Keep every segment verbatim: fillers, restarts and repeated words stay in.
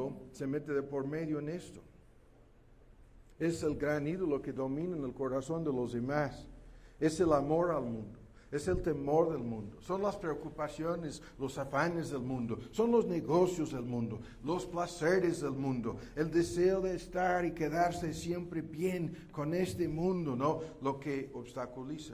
mundo se mete de por medio en esto. Es el gran ídolo que domina en el corazón de los demás. Es el amor al mundo. Es el temor del mundo. Son las preocupaciones, los afanes del mundo. Son los negocios del mundo. Los placeres del mundo. El deseo de estar y quedarse siempre bien con este mundo, ¿no? Lo que obstaculiza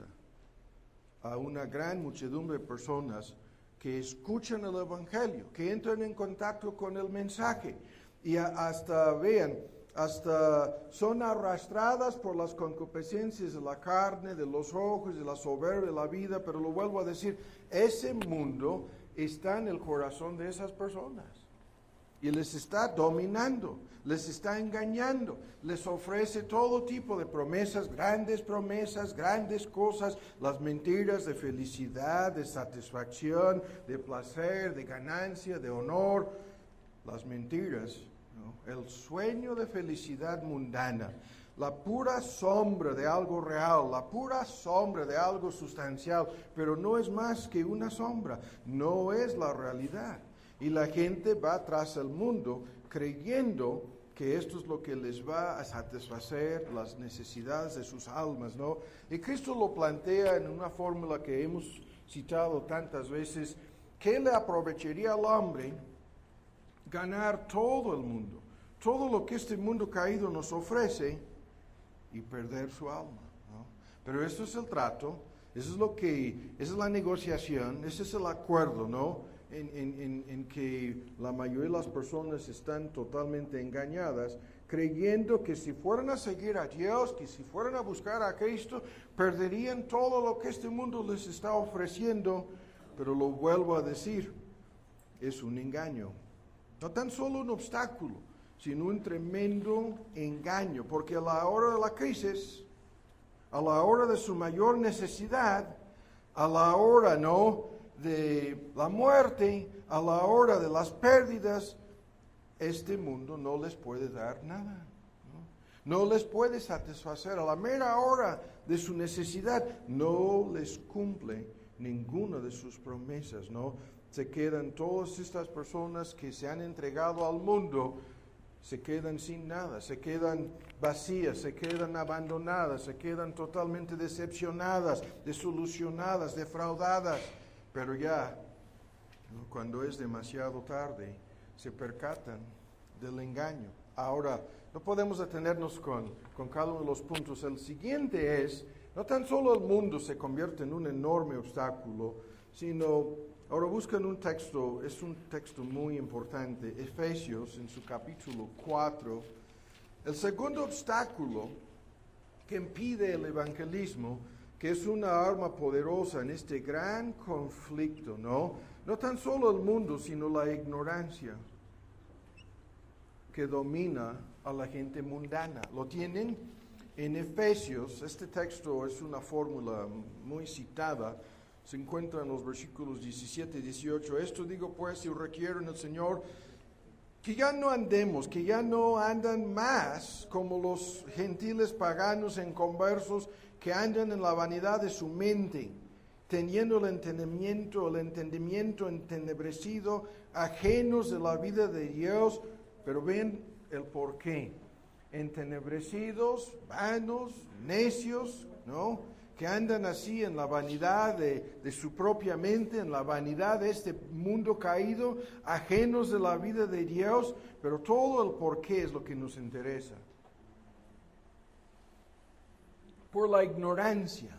a una gran muchedumbre de personas que escuchan el Evangelio, que entran en contacto con el mensaje y a, hasta, vean, hasta son arrastradas por las concupiscencias de la carne, de los ojos, de la soberbia de la vida, pero lo vuelvo a decir, ese mundo está en el corazón de esas personas y les está dominando, les está engañando, les ofrece todo tipo de promesas, grandes promesas, grandes cosas, las mentiras de felicidad, de satisfacción, de placer, de ganancia, de honor, las mentiras, ¿no? El sueño de felicidad mundana, la pura sombra de algo real, la pura sombra de algo sustancial, pero no es más que una sombra, no es la realidad. Y la gente va tras el mundo creyendo que esto es lo que les va a satisfacer las necesidades de sus almas, ¿no? Y Cristo lo plantea en una fórmula que hemos citado tantas veces. ¿Qué le aprovecharía al hombre ganar todo el mundo, todo lo que este mundo caído nos ofrece y perder su alma, ¿no? Pero esto es el trato, eso es lo que, esa es la negociación, ese es el acuerdo, ¿no? En, en, en, en que la mayoría de las personas están totalmente engañadas, creyendo que si fueran a seguir a Dios, que si fueran a buscar a Cristo, perderían todo lo que este mundo les está ofreciendo. Pero lo vuelvo a decir, es un engaño. No tan solo un obstáculo, sino un tremendo engaño, porque a la hora de la crisis, a la hora de su mayor necesidad, a la hora, ¿no?, de la muerte, a la hora de las pérdidas, este mundo no les puede dar nada, ¿no? No les puede satisfacer. A la mera hora de su necesidad, no les cumple ninguna de sus promesas, ¿no? Se quedan todas estas personas que se han entregado al mundo, se quedan sin nada, se quedan vacías, se quedan abandonadas, se quedan totalmente decepcionadas, desilusionadas, defraudadas. Pero ya, ¿no?, cuando es demasiado tarde, se percatan del engaño. Ahora, no podemos detenernos con, con cada uno de los puntos. El siguiente es, no tan solo el mundo se convierte en un enorme obstáculo, sino, ahora buscan un texto, es un texto muy importante, Efesios en su capítulo cuatro. El segundo obstáculo que impide el evangelismo, que es una arma poderosa en este gran conflicto, ¿no? No tan solo el mundo, sino la ignorancia que domina a la gente mundana. Lo tienen en Efesios. Este texto es una fórmula muy citada. Se encuentra en los versículos diecisiete y dieciocho. Esto digo pues y requiero en el Señor que ya no andemos, que ya no andan más como los gentiles paganos inconversos, que andan en la vanidad de su mente, teniendo el entendimiento, el entendimiento entenebrecido, ajenos de la vida de Dios. Pero ven el porqué. Entenebrecidos, vanos, necios, ¿no?, que andan así en la vanidad de, de su propia mente, en la vanidad de este mundo caído, ajenos de la vida de Dios. Pero todo el porqué es lo que nos interesa. Por la ignorancia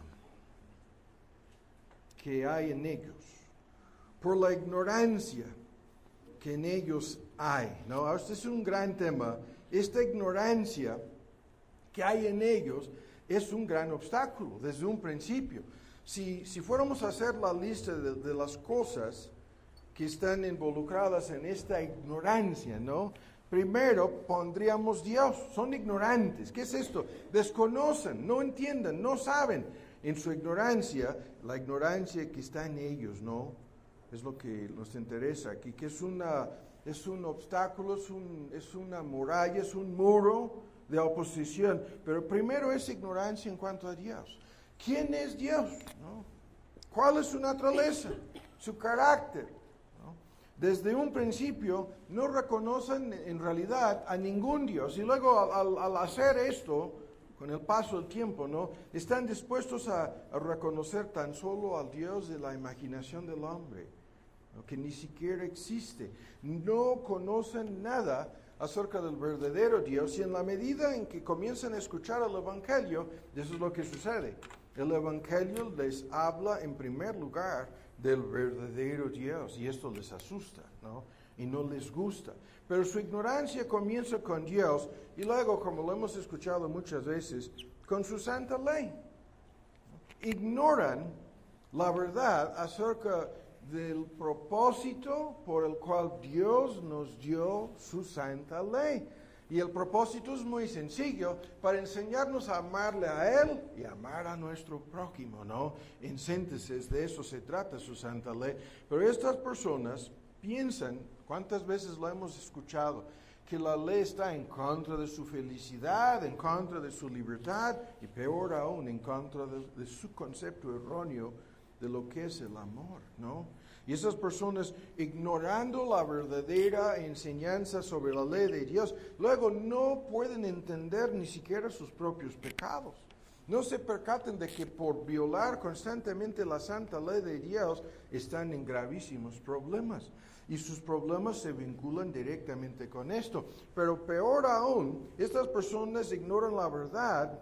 que hay en ellos, por la ignorancia que en ellos hay, ¿no? Este es un gran tema. Esta ignorancia que hay en ellos es un gran obstáculo desde un principio. Si, si fuéramos a hacer la lista de, de las cosas que están involucradas en esta ignorancia, ¿no?, primero pondríamos Dios. Son ignorantes. ¿Qué es esto? Desconocen, no entienden, no saben. En su ignorancia, la ignorancia que está en ellos, ¿no?, es lo que nos interesa aquí, que es, una, es un obstáculo, es, un, es una muralla, es un muro de oposición. Pero primero es ignorancia en cuanto a Dios. ¿Quién es Dios?, ¿no? ¿Cuál es su naturaleza? Su carácter, ¿no? Desde un principio no reconocen en realidad a ningún Dios. Y luego al, al hacer esto, con el paso del tiempo, ¿no? Están dispuestos a, a reconocer tan solo al Dios de la imaginación del hombre, ¿no? Que ni siquiera existe. No conocen nada acerca del verdadero Dios, y en la medida en que comienzan a escuchar el Evangelio, eso es lo que sucede. El Evangelio les habla en primer lugar del verdadero Dios, y esto les asusta, ¿no? Y no les gusta. Pero su ignorancia comienza con Dios, y luego, como lo hemos escuchado muchas veces, con su santa ley. Ignoran la verdad acerca del propósito por el cual Dios nos dio su santa ley. Y el propósito es muy sencillo, para enseñarnos a amarle a Él y amar a nuestro prójimo, ¿no? En síntesis, de eso se trata su santa ley. Pero estas personas piensan, ¿cuántas veces lo hemos escuchado? Que la ley está en contra de su felicidad, en contra de su libertad, y peor aún, en contra de, de su concepto erróneo de lo que es el amor, ¿no? Y esas personas, ignorando la verdadera enseñanza sobre la ley de Dios, luego no pueden entender ni siquiera sus propios pecados. No se percatan de que por violar constantemente la santa ley de Dios están en gravísimos problemas. Y sus problemas se vinculan directamente con esto. Pero peor aún, estas personas ignoran la verdad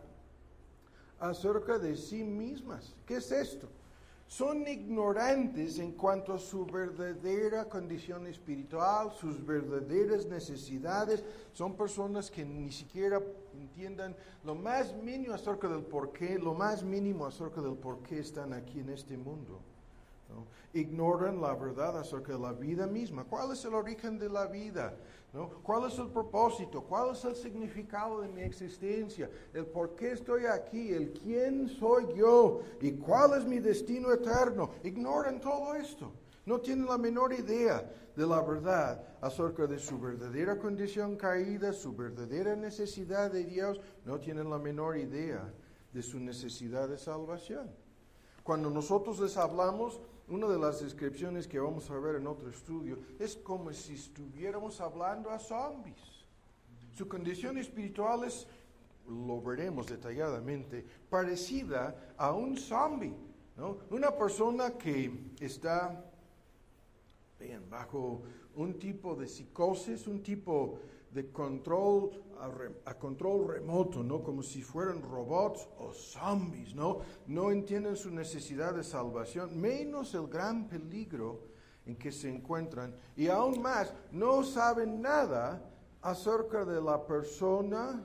acerca de sí mismas. ¿Qué es esto? Son ignorantes en cuanto a su verdadera condición espiritual, sus verdaderas necesidades. Son personas que ni siquiera entiendan lo más mínimo acerca del porqué, lo más mínimo acerca del por qué están aquí en este mundo, ¿no? Ignoran la verdad acerca de la vida misma. ¿Cuál es el origen de la vida? ¿No? ¿Cuál es el propósito? ¿Cuál es el significado de mi existencia? El por qué estoy aquí, el quién soy yo y cuál es mi destino eterno. Ignoran todo esto. No tienen la menor idea de la verdad acerca de su verdadera condición caída, su verdadera necesidad de Dios. No tienen la menor idea de su necesidad de salvación. Cuando nosotros les hablamos, una de las descripciones que vamos a ver en otro estudio es como si estuviéramos hablando a zombies. Su condición espiritual es, lo veremos detalladamente, parecida a un zombie, ¿no? Una persona que está, vean, bajo un tipo de psicosis, un tipo de control a, re, a control remoto, ¿no? Como si fueran robots o zombies, ¿no? No entienden su necesidad de salvación, menos el gran peligro en que se encuentran. Y aún más, no saben nada acerca de la persona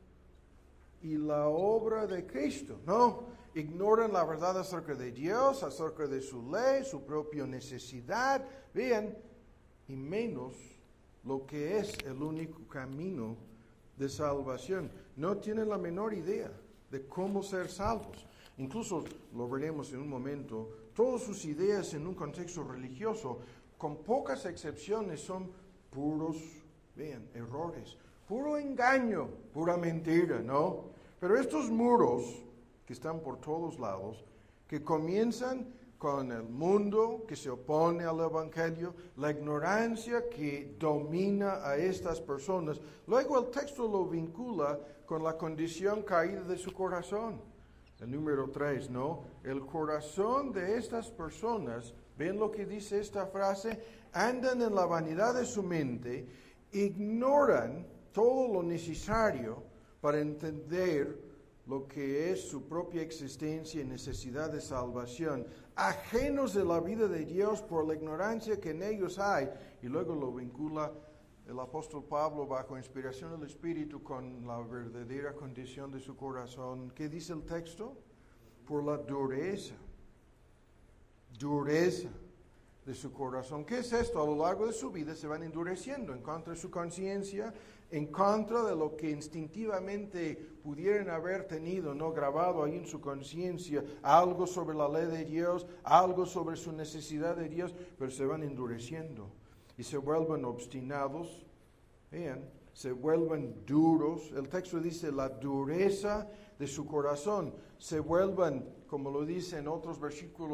y la obra de Cristo, ¿no? Ignoran la verdad acerca de Dios, acerca de su ley, su propia necesidad, vean, y menos lo que es el único camino de salvación. No tienen la menor idea de cómo ser salvos. Incluso, lo veremos en un momento, todas sus ideas en un contexto religioso, con pocas excepciones, son puros, vean, errores, puro engaño, pura mentira, ¿no? Pero estos muros que están por todos lados, que comienzan con el mundo que se opone al Evangelio, la ignorancia que domina a estas personas. Luego el texto lo vincula con la condición caída de su corazón. El número tres, ¿no? El corazón de estas personas, ¿ven lo que dice esta frase? Andan en la vanidad de su mente, ignoran todo lo necesario para entender lo que es su propia existencia y necesidad de salvación, ajenos de la vida de Dios por la ignorancia que en ellos hay. Y luego lo vincula el apóstol Pablo bajo inspiración del Espíritu con la verdadera condición de su corazón. ¿Qué dice el texto? Por la dureza, dureza de su corazón. ¿Qué es esto? A lo largo de su vida se van endureciendo en contra de su conciencia, en contra de lo que instintivamente pudieran haber tenido, no grabado ahí en su conciencia, algo sobre la ley de Dios, algo sobre su necesidad de Dios, pero se van endureciendo y se vuelven obstinados, vean, se vuelven duros. El texto dice la dureza de su corazón, se vuelven, como lo dice en otros versículos,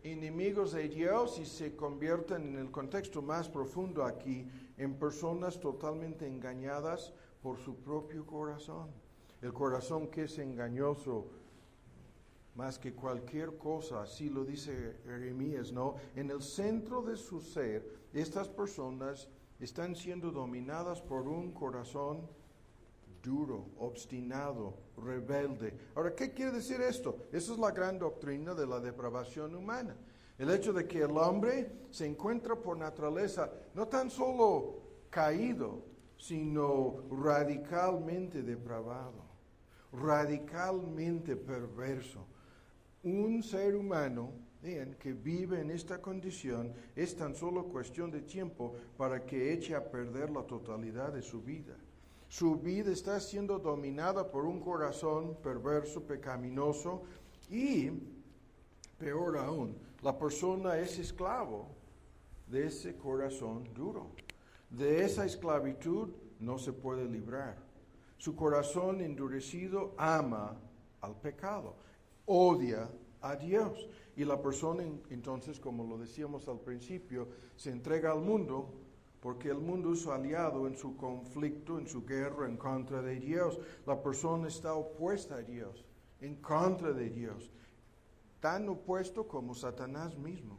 enemigos de Dios y se convierten en el contexto más profundo aquí en personas totalmente engañadas por su propio corazón. El corazón que es engañoso más que cualquier cosa, así lo dice Jeremías, ¿no? En el centro de su ser, estas personas están siendo dominadas por un corazón duro, obstinado, rebelde. Ahora, ¿qué quiere decir esto? Esa es la gran doctrina de la depravación humana. El hecho de que el hombre se encuentra por naturaleza no tan solo caído, sino radicalmente depravado, radicalmente perverso. Un ser humano, vean, que vive en esta condición, es tan solo cuestión de tiempo para que eche a perder la totalidad de su vida. Su vida está siendo dominada por un corazón perverso, pecaminoso, y, peor aún, la persona es esclavo de ese corazón duro. De esa esclavitud no se puede librar. Su corazón endurecido ama al pecado, odia a Dios. Y la persona entonces, como lo decíamos al principio, se entrega al mundo porque el mundo es su aliado en su conflicto, en su guerra en contra de Dios. La persona está opuesta a Dios, en contra de Dios, tan opuesto como Satanás mismo,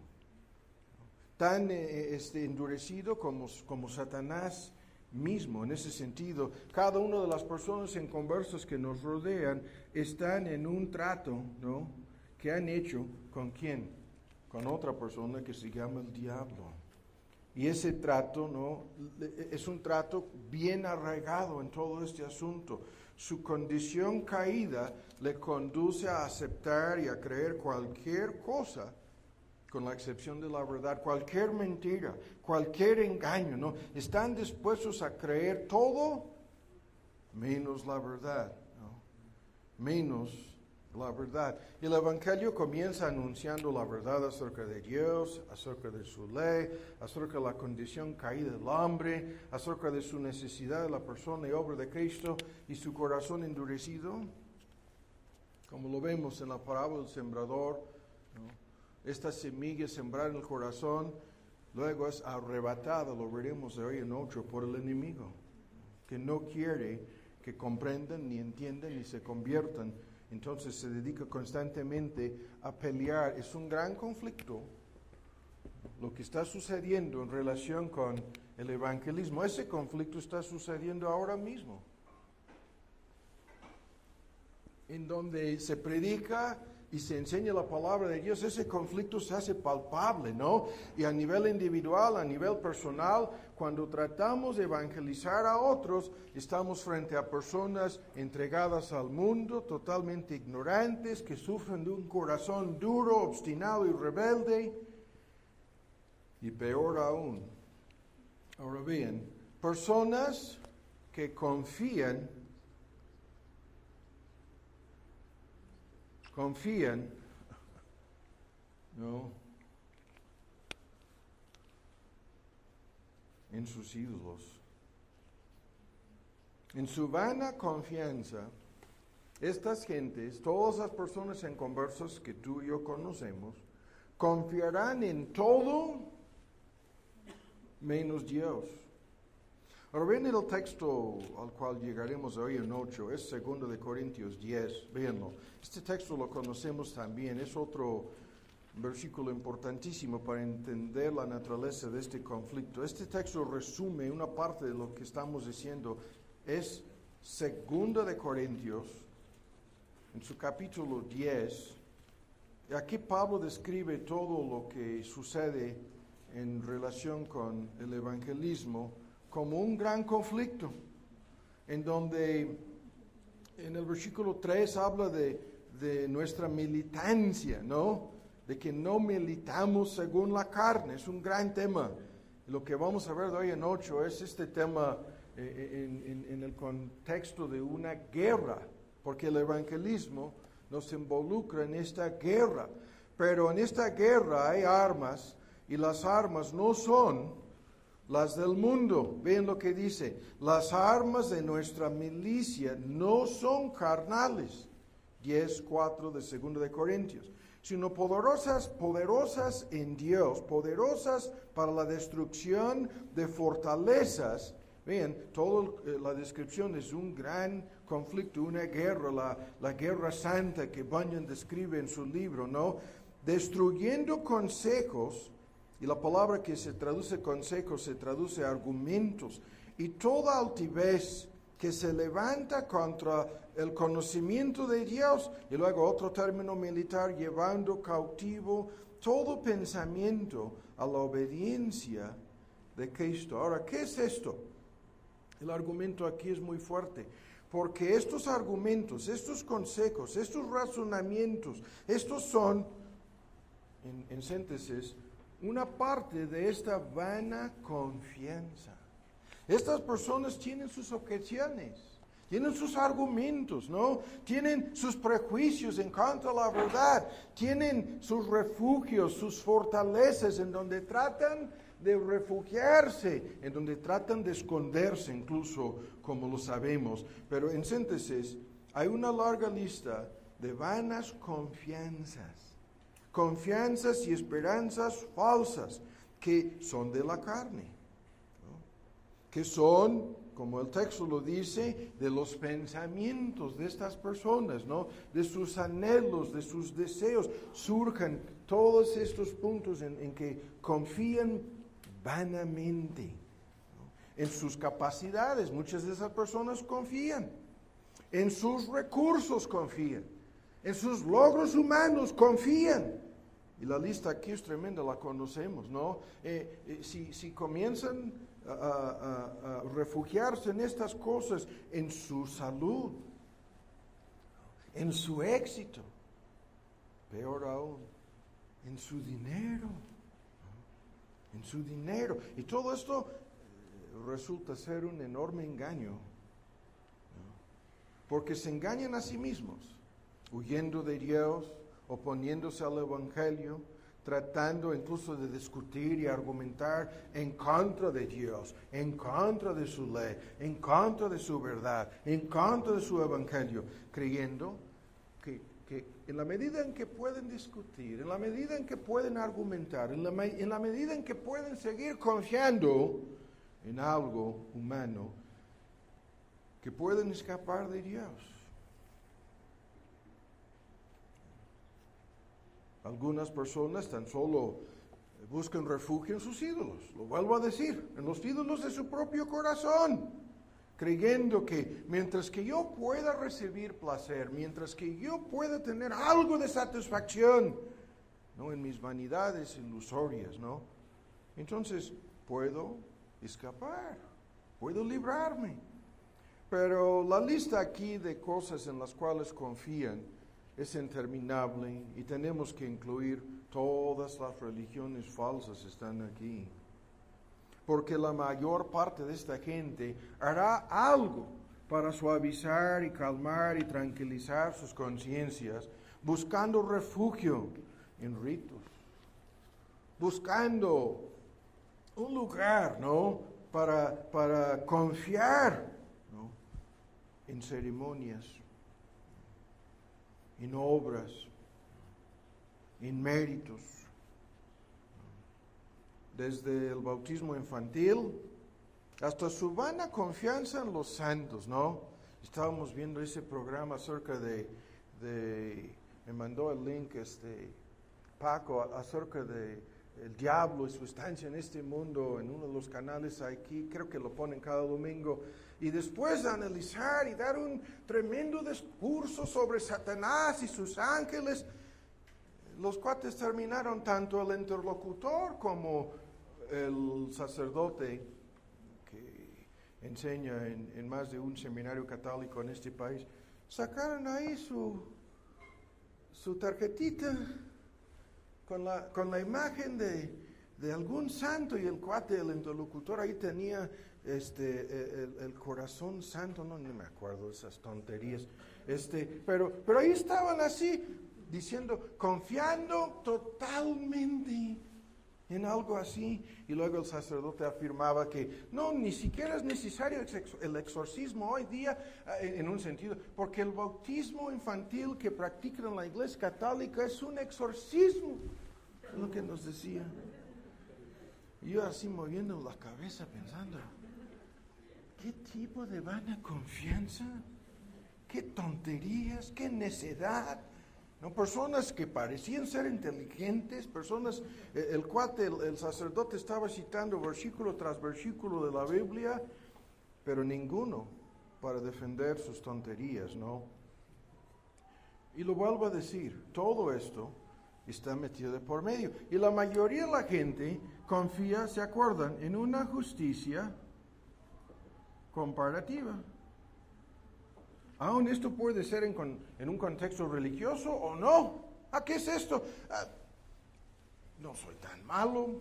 tan eh, este, endurecido como, como Satanás mismo. En ese sentido, cada una de las personas en conversas que nos rodean están en un trato, ¿no?, que han hecho con quién, con otra persona que se llama el diablo. Y ese trato, ¿no?, es un trato bien arraigado en todo este asunto. Su condición caída le conduce a aceptar y a creer cualquier cosa, con la excepción de la verdad, cualquier mentira, cualquier engaño, ¿no? Están dispuestos a creer todo menos la verdad, ¿no? Menos la verdad. Y el Evangelio comienza anunciando la verdad acerca de Dios, acerca de su ley, acerca de la condición caída del hombre, acerca de su necesidad de la persona y obra de Cristo y su corazón endurecido, como lo vemos en la parábola del sembrador, ¿no? Esta semilla sembrada en el corazón, luego es arrebatada, lo veremos de hoy en otro, por el enemigo, que no quiere que comprendan, ni entiendan, ni se conviertan. Entonces se dedica constantemente a pelear. Es un gran conflicto lo que está sucediendo en relación con el evangelismo. Ese conflicto está sucediendo ahora mismo, en donde se predica y se enseña la palabra de Dios. Ese conflicto se hace palpable, ¿no? Y a nivel individual, a nivel personal, cuando tratamos de evangelizar a otros, estamos frente a personas entregadas al mundo, totalmente ignorantes, que sufren de un corazón duro, obstinado y rebelde. Y peor aún, ahora bien, personas que confían Confían, ¿no?, en sus ídolos. En su vana confianza, estas gentes, todas las personas en conversas que tú y yo conocemos, confiarán en todo menos Dios. Ahora bien, el texto al cual llegaremos hoy en ocho es segundo de Corintios diez, véanlo. Este texto lo conocemos también, es otro versículo importantísimo para entender la naturaleza de este conflicto. Este texto resume una parte de lo que estamos diciendo. Es segunda de Corintios, en su capítulo diez, y aquí Pablo describe todo lo que sucede en relación con el evangelismo como un gran conflicto, en donde en el versículo tres habla de, de nuestra militancia, ¿no? De que no militamos según la carne. Es un gran tema. Lo que vamos a ver de hoy en ocho es este tema eh, en, en, en el contexto de una guerra, porque el evangelismo nos involucra en esta guerra. Pero en esta guerra hay armas, y las armas no son las del mundo. Vean lo que dice: las armas de nuestra milicia no son carnales. diez cuatro de segundo de Corintios. sino poderosas, poderosas en Dios, poderosas para la destrucción de fortalezas. Vean, toda eh, la descripción es un gran conflicto, una guerra, la, la guerra santa que Bunyan describe en su libro, ¿no? Destruyendo consejos, y la palabra que se traduce consejos se traduce argumentos, y toda altivez que se levanta contra el conocimiento de Dios, y luego otro término militar, llevando cautivo todo pensamiento a la obediencia de Cristo. Ahora, ¿qué es esto? El argumento aquí es muy fuerte, porque estos argumentos, estos consejos, estos razonamientos, estos son, en, en síntesis, una parte de esta vana confianza. Estas personas tienen sus objeciones, tienen sus argumentos, ¿no? Tienen sus prejuicios en contra de la verdad, tienen sus refugios, sus fortalezas en donde tratan de refugiarse, en donde tratan de esconderse incluso, como lo sabemos. Pero en síntesis, hay una larga lista de vanas confianzas, confianzas y esperanzas falsas que son de la carne, ¿no? Que son, como el texto lo dice, de los pensamientos de estas personas, ¿no? De sus anhelos, de sus deseos, surgen todos estos puntos en, en que confían vanamente, ¿no? En sus capacidades. Muchas de esas personas confían, en sus recursos confían, en sus logros humanos confían. Y la lista aquí es tremenda, la conocemos, ¿no? Eh, eh, si, si comienzan a, a, a refugiarse en estas cosas, en su salud, en su éxito, peor aún, en su dinero, ¿no? En su dinero. Y todo esto eh, resulta ser un enorme engaño, ¿no? Porque se engañan a sí mismos, huyendo de Dios, oponiéndose al Evangelio, tratando incluso de discutir y argumentar en contra de Dios, en contra de su ley, en contra de su verdad, en contra de su Evangelio, creyendo que, que en la medida en que pueden discutir, en la medida en que pueden argumentar, en la, en la medida en que pueden seguir confiando en algo humano, que pueden escapar de Dios. Algunas personas tan solo buscan refugio en sus ídolos, lo vuelvo a decir, en los ídolos de su propio corazón, creyendo que mientras que yo pueda recibir placer, mientras que yo pueda tener algo de satisfacción, ¿no? En mis vanidades ilusorias, ¿no? Entonces puedo escapar, puedo librarme. Pero la lista aquí de cosas en las cuales confían es interminable y tenemos que incluir todas las religiones falsas están aquí. Porque la mayor parte de esta gente hará algo para suavizar y calmar y tranquilizar sus conciencias, buscando refugio en ritos, buscando un lugar, ¿no? Para, para confiar, ¿no? En ceremonias, en obras, en méritos. Desde el bautismo infantil hasta su vana confianza en los santos, ¿no? Estábamos viendo ese programa acerca de, de me mandó el link este Paco acerca de el diablo y su estancia en este mundo en uno de los canales aquí, creo que lo ponen cada domingo. Y después de analizar y dar un tremendo discurso sobre Satanás y sus ángeles, los cuates terminaron, tanto el interlocutor como el sacerdote que enseña en, en más de un seminario católico en este país, sacaron ahí su, su tarjetita con la, con la imagen de, de algún santo, y el cuate, el interlocutor, ahí tenía este el, el corazón santo, no, no me acuerdo de esas tonterías, este, pero, pero ahí estaban así, diciendo, confiando totalmente en algo así. Y luego el sacerdote afirmaba que no, ni siquiera es necesario el exorcismo hoy día, en un sentido, porque el bautismo infantil que practican en la Iglesia Católica es un exorcismo, es lo que nos decía. Y yo así moviendo la cabeza pensando, ¿qué tipo de vana confianza? ¿Qué tonterías? ¿Qué necedad? ¿No? Personas que parecían ser inteligentes, personas, eh, el cuate, el, el sacerdote estaba citando versículo tras versículo de la Biblia, pero ninguno para defender sus tonterías, ¿no? Y lo vuelvo a decir, todo esto está metido de por medio. Y la mayoría de la gente confía, ¿se acuerdan?, en una justicia comparativa. Aún esto puede ser en, con, en un contexto religioso o no. ¿A qué es esto? Ah, no soy tan malo,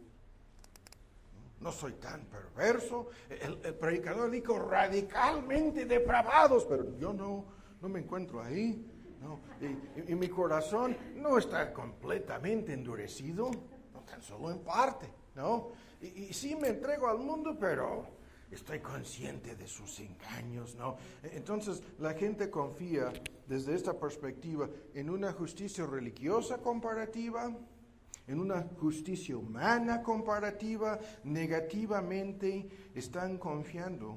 no soy tan perverso. El, el predicador dijo radicalmente depravados, pero yo no, no me encuentro ahí. No. Y, y, y mi corazón no está completamente endurecido, no tan solo en parte, ¿no? Y, y sí me entrego al mundo, pero estoy consciente de sus engaños, ¿no? Entonces, la gente confía desde esta perspectiva en una justicia religiosa comparativa, en una justicia humana comparativa. Negativamente están confiando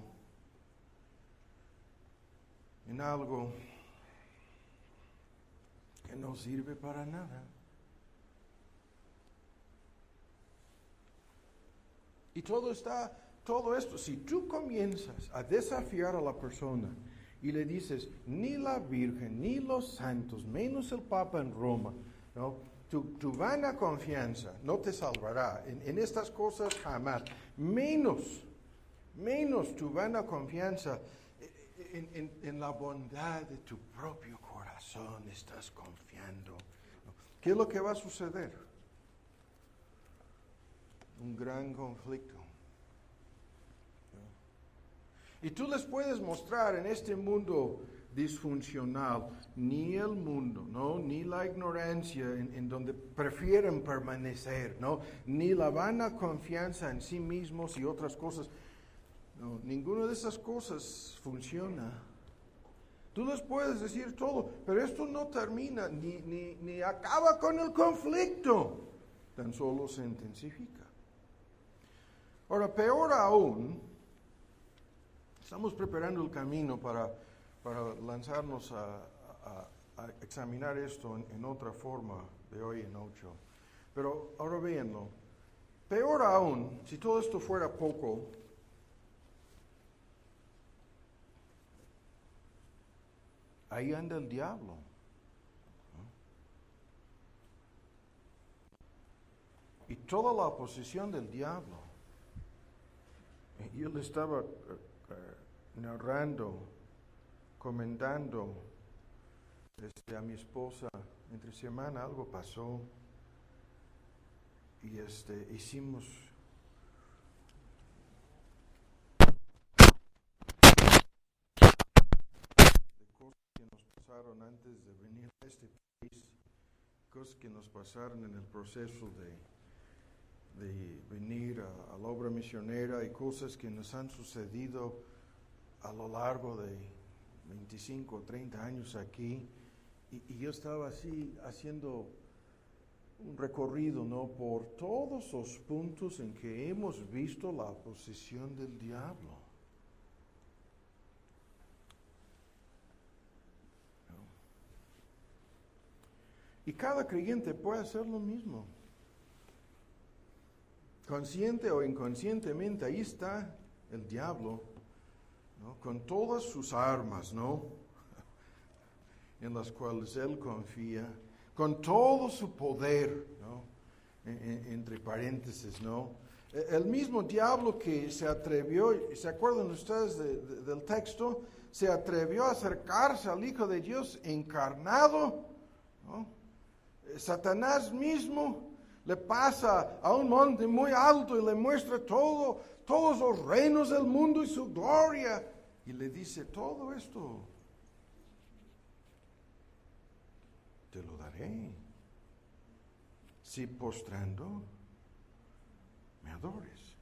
en algo que no sirve para nada. Y todo está... Todo esto, si tú comienzas a desafiar a la persona y le dices, ni la Virgen, ni los santos, menos el Papa en Roma, ¿no? Tu, tu vana confianza no te salvará. En, en estas cosas jamás. Menos, menos tu vana confianza en, en, en la bondad de tu propio corazón estás confiando, ¿no? ¿Qué es lo que va a suceder? Un gran conflicto. Y tú les puedes mostrar en este mundo disfuncional, ni el mundo, ¿no? Ni la ignorancia en, en donde prefieren permanecer, ¿no? Ni la vana confianza en sí mismos y otras cosas. No, ninguna de esas cosas funciona. Tú les puedes decir todo, pero esto no termina, ni, ni, ni acaba con el conflicto, tan solo se intensifica. Ahora, peor aún, estamos preparando el camino para, para lanzarnos a, a, a examinar esto en, en otra forma de hoy en ocho. Pero ahora véanlo. Peor aún, si todo esto fuera poco, ahí anda el diablo. ¿No? Y toda la oposición del diablo. Yo le estaba Uh, narrando, comentando este, a mi esposa entre semana, algo pasó y este, hicimos de cosas que nos pasaron antes de venir a este país, cosas que nos pasaron en el proceso de, de venir a, a la obra misionera y cosas que nos han sucedido a lo largo de veinticinco o treinta años aquí. Y, y yo estaba así haciendo un recorrido, ¿no?, por todos los puntos en que hemos visto la oposición del diablo. ¿No? Y cada creyente puede hacer lo mismo. Consciente o inconscientemente, ahí está el diablo, ¿no?, con todas sus armas, ¿no?, en las cuales él confía, con todo su poder, ¿no?, en, en, entre paréntesis, ¿no? El mismo diablo que se atrevió, ¿se acuerdan ustedes de, de, del texto? Se atrevió a acercarse al Hijo de Dios encarnado, ¿no? Satanás mismo le pasa a un monte muy alto y le muestra todo, todos los reinos del mundo y su gloria. Y le dice, todo esto te lo daré si postrando me adores.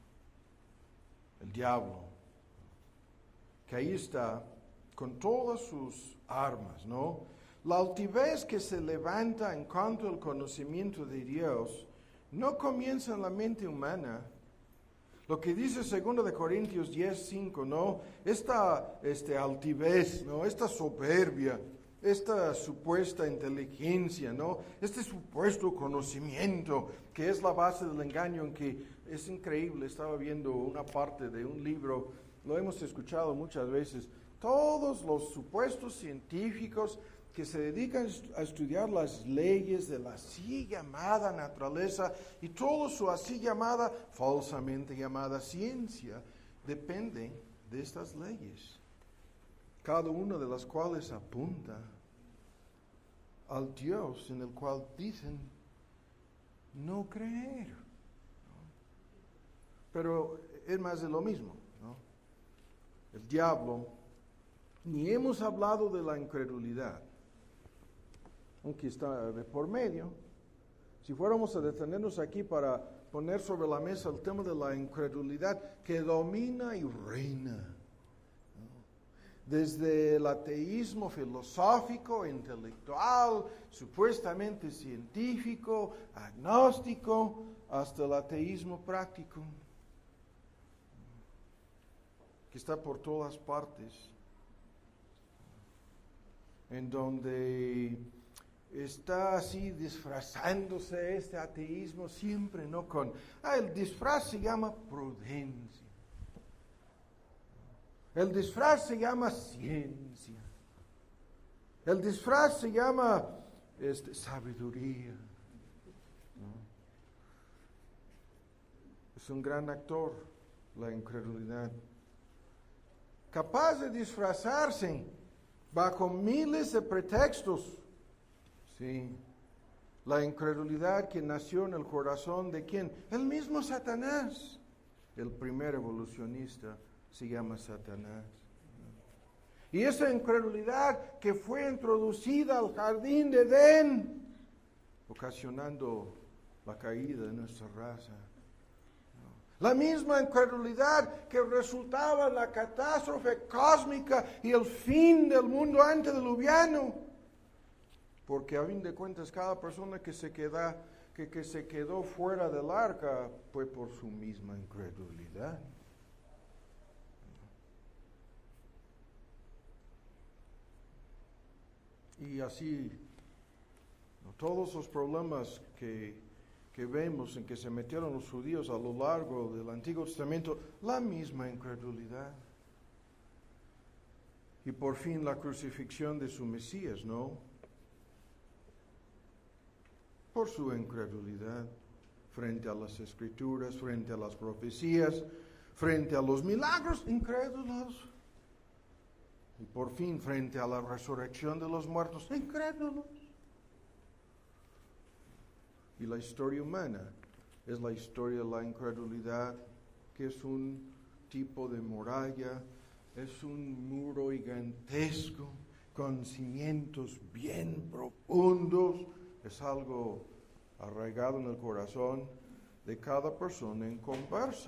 El diablo, que ahí está con todas sus armas, ¿no? La altivez que se levanta en contra del conocimiento de Dios no comienza en la mente humana. Lo que dice segundo de Corintios diez, cinco, ¿no? Esta este, altivez, ¿no? Esta soberbia, esta supuesta inteligencia, ¿no? Este supuesto conocimiento que es la base del engaño, en que es increíble. Estaba viendo una parte de un libro, lo hemos escuchado muchas veces. Todos los supuestos científicos que se dedican a estudiar las leyes de la así llamada naturaleza y todo su así llamada, falsamente llamada ciencia, depende de estas leyes, cada una de las cuales apunta al Dios en el cual dicen no creer. Pero es más de lo mismo, ¿no? El diablo, ni hemos hablado de la incredulidad, aunque está de por medio. Si fuéramos a detenernos aquí para poner sobre la mesa el tema de la incredulidad que domina y reina, ¿no? Desde el ateísmo filosófico, intelectual, supuestamente científico, agnóstico, hasta el ateísmo práctico, que está por todas partes, en donde está así disfrazándose este ateísmo siempre, ¿no? Con, ah, el disfraz se llama prudencia. El disfraz se llama ciencia. El disfraz se llama este, sabiduría, ¿no? Es un gran actor, la incredulidad. Capaz de disfrazarse bajo miles de pretextos. Sí, la incredulidad que nació en el corazón de ¿quién? El mismo Satanás. El primer evolucionista se llama Satanás. Y esa incredulidad que fue introducida al jardín de Edén, ocasionando la caída de nuestra raza. La misma incredulidad que resultaba en la catástrofe cósmica y el fin del mundo antediluviano. Porque a fin de cuentas cada persona que se, queda, que, que se quedó fuera del arca fue por su misma incredulidad. Y así, ¿no? Todos los problemas que, que vemos en que se metieron los judíos a lo largo del Antiguo Testamento, la misma incredulidad. Y por fin la crucifixión de su Mesías, ¿no? Por su incredulidad frente a las Escrituras, frente a las profecías, frente a los milagros, incrédulos. Y por fin frente a la resurrección de los muertos, incrédulos. Y la historia humana es la historia de la incredulidad, que es un tipo de muralla, es un muro gigantesco con cimientos bien profundos. Es algo arraigado en el corazón de cada persona en conversa.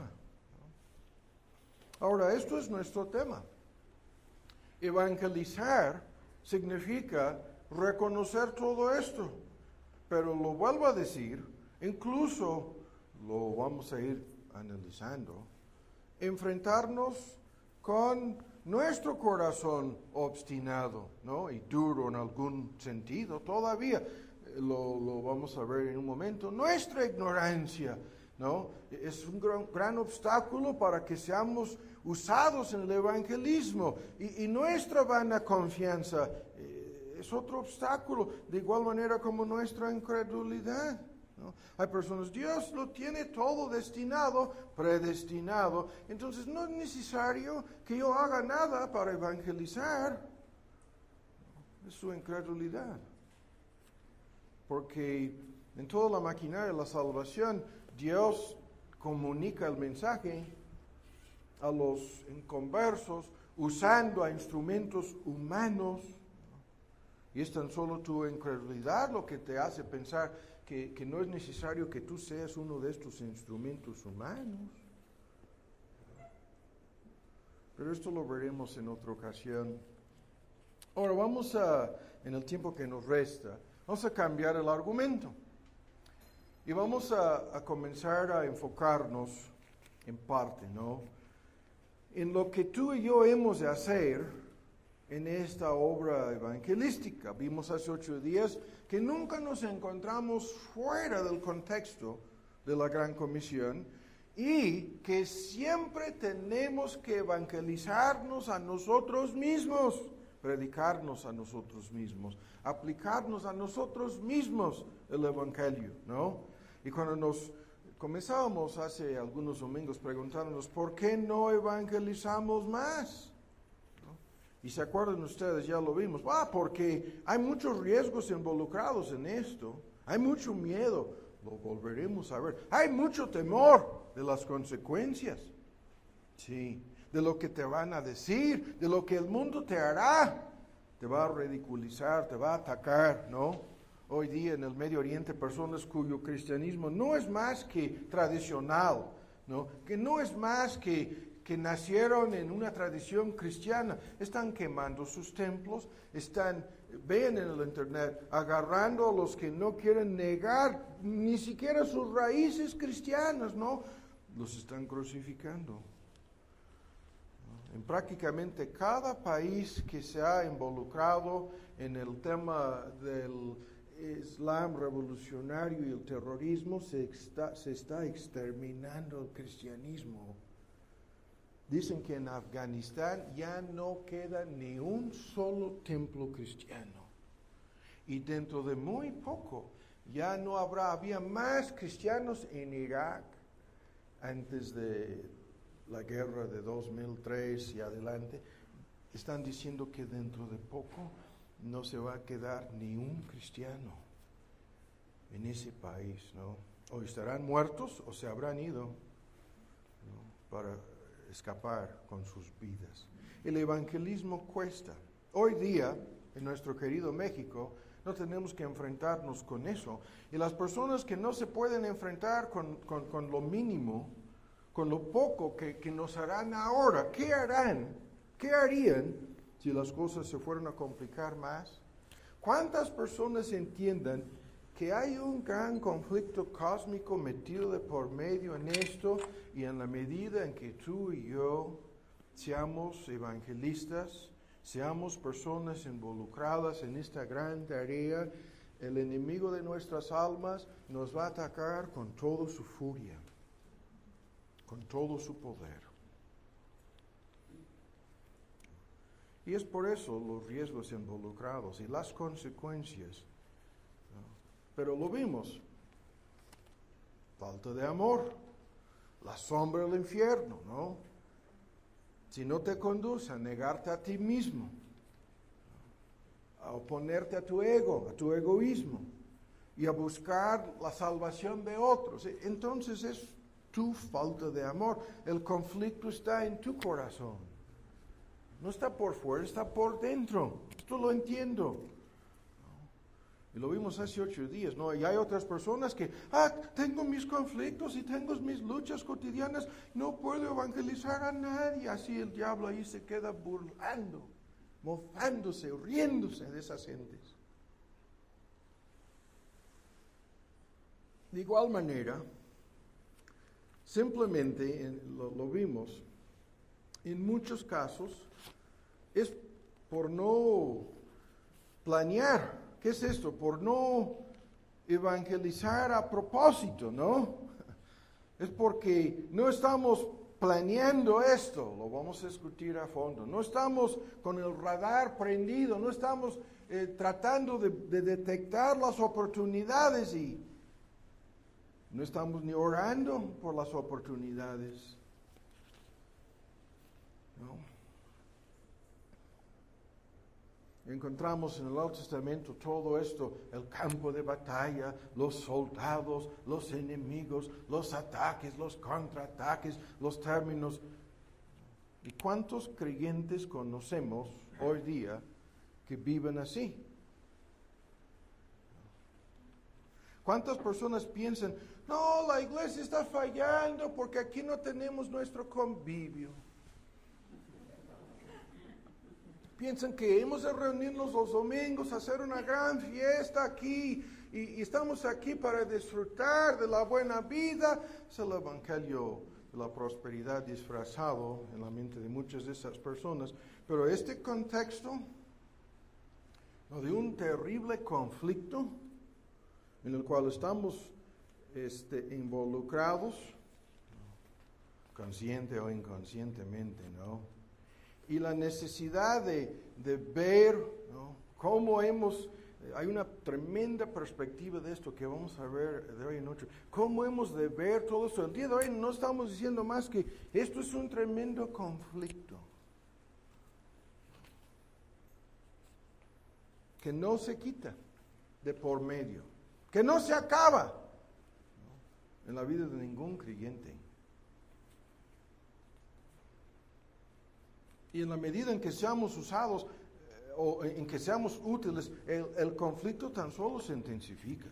Ahora, esto es nuestro tema. Evangelizar significa reconocer todo esto. Pero lo vuelvo a decir, incluso lo vamos a ir analizando, enfrentarnos con nuestro corazón obstinado, ¿no? Y duro en algún sentido todavía. Lo, lo vamos a ver en un momento. Nuestra ignorancia, ¿no? Es un gran, gran obstáculo para que seamos usados en el evangelismo. Y, y nuestra vana confianza eh, es otro obstáculo, de igual manera como nuestra incredulidad, ¿no? Hay personas, Dios lo tiene todo destinado, predestinado, entonces no es necesario que yo haga nada para evangelizar. Es su incredulidad. Porque en toda la maquinaria de la salvación, Dios comunica el mensaje a los inconversos usando a instrumentos humanos. Y es tan solo tu incredulidad lo que te hace pensar que, que no es necesario que tú seas uno de estos instrumentos humanos. Pero esto lo veremos en otra ocasión. Ahora vamos a, en el tiempo que nos resta, vamos a cambiar el argumento. Y vamos a, a comenzar a enfocarnos en parte, ¿no? En lo que tú y yo hemos de hacer en esta obra evangelística. Vimos hace ocho días que nunca nos encontramos fuera del contexto de la Gran Comisión y que siempre tenemos que evangelizarnos a nosotros mismos, predicarnos a nosotros mismos, aplicarnos a nosotros mismos el Evangelio, ¿no? Y cuando nos comenzábamos hace algunos domingos preguntándonos, ¿por qué no evangelizamos más? ¿No? Y se acuerdan ustedes, ya lo vimos, ah, porque hay muchos riesgos involucrados en esto, hay mucho miedo, lo volveremos a ver, hay mucho temor de las consecuencias, sí, de lo que te van a decir, de lo que el mundo te hará, te va a ridiculizar, te va a atacar, ¿no? Hoy día en el Medio Oriente, personas cuyo cristianismo no es más que tradicional, ¿no? Que no es más que, que nacieron en una tradición cristiana, están quemando sus templos, están, ven en el internet, agarrando a los que no quieren negar ni siquiera sus raíces cristianas, ¿no? Los están crucificando. En prácticamente cada país que se ha involucrado en el tema del Islam revolucionario y el terrorismo, se está, se está exterminando el cristianismo. Dicen que en Afganistán ya no queda ni un solo templo cristiano. Y dentro de muy poco ya no habrá, había más cristianos en Irak antes de la guerra de dos mil tres y adelante. Están diciendo que dentro de poco no se va a quedar ni un cristiano en ese país, ¿no? O estarán muertos o se habrán ido, ¿no?, para escapar con sus vidas. El evangelismo cuesta. Hoy día, en nuestro querido México, no tenemos que enfrentarnos con eso. Y las personas que no se pueden enfrentar con, con, con lo mínimo, con lo poco que, que nos harán ahora, ¿qué harán? ¿Qué harían si las cosas se fueran a complicar más? ¿Cuántas personas entiendan que hay un gran conflicto cósmico metido de por medio en esto, y en la medida en que tú y yo seamos evangelistas, seamos personas involucradas en esta gran tarea, el enemigo de nuestras almas nos va a atacar con toda su furia, con todo su poder. Y es por eso los riesgos involucrados y las consecuencias, ¿no? Pero lo vimos, falta de amor, la sombra del infierno, ¿no? Si no te conduce a negarte a ti mismo, a oponerte a tu ego, a tu egoísmo, y a buscar la salvación de otros, entonces es tu falta de amor. El conflicto está en tu corazón. No está por fuera, está por dentro. Esto lo entiendo. Y lo vimos hace ocho días, ¿no? Y hay otras personas que, ah, tengo mis conflictos y tengo mis luchas cotidianas, no puedo evangelizar a nadie. Así el diablo ahí se queda burlando, mofándose, riéndose de esas gentes. De igual manera, simplemente, en, lo, lo vimos, en muchos casos, es por no planear. ¿Qué es esto? Por no evangelizar a propósito, ¿no? Es porque no estamos planeando esto, lo vamos a discutir a fondo. No estamos con el radar prendido, no estamos eh, tratando de, de detectar las oportunidades y no estamos ni orando por las oportunidades, ¿no? Encontramos en el Nuevo Testamento todo esto, el campo de batalla, los soldados, los enemigos, los ataques, los contraataques, los términos. ¿Y cuántos creyentes conocemos hoy día que viven así? ¿Cuántas personas piensan, no, la iglesia está fallando porque aquí no tenemos nuestro convivio? Piensan que hemos de reunirnos los domingos, hacer una gran fiesta aquí y, y estamos aquí para disfrutar de la buena vida. Es el evangelio de la prosperidad disfrazado en la mente de muchas de esas personas. Pero este contexto, ¿no?, de un terrible conflicto en el cual estamos este, involucrados, consciente o inconscientemente, ¿no? Y la necesidad de, de ver, ¿no?, cómo hemos, hay una tremenda perspectiva de esto que vamos a ver de hoy en noche, cómo hemos de ver todo esto. El día de hoy no estamos diciendo más que esto es un tremendo conflicto, que no se quita de por medio, que no se acaba, ¿no?, en la vida de ningún creyente. Y en la medida en que seamos usados eh, o en que seamos útiles, el, el conflicto tan solo se intensifica.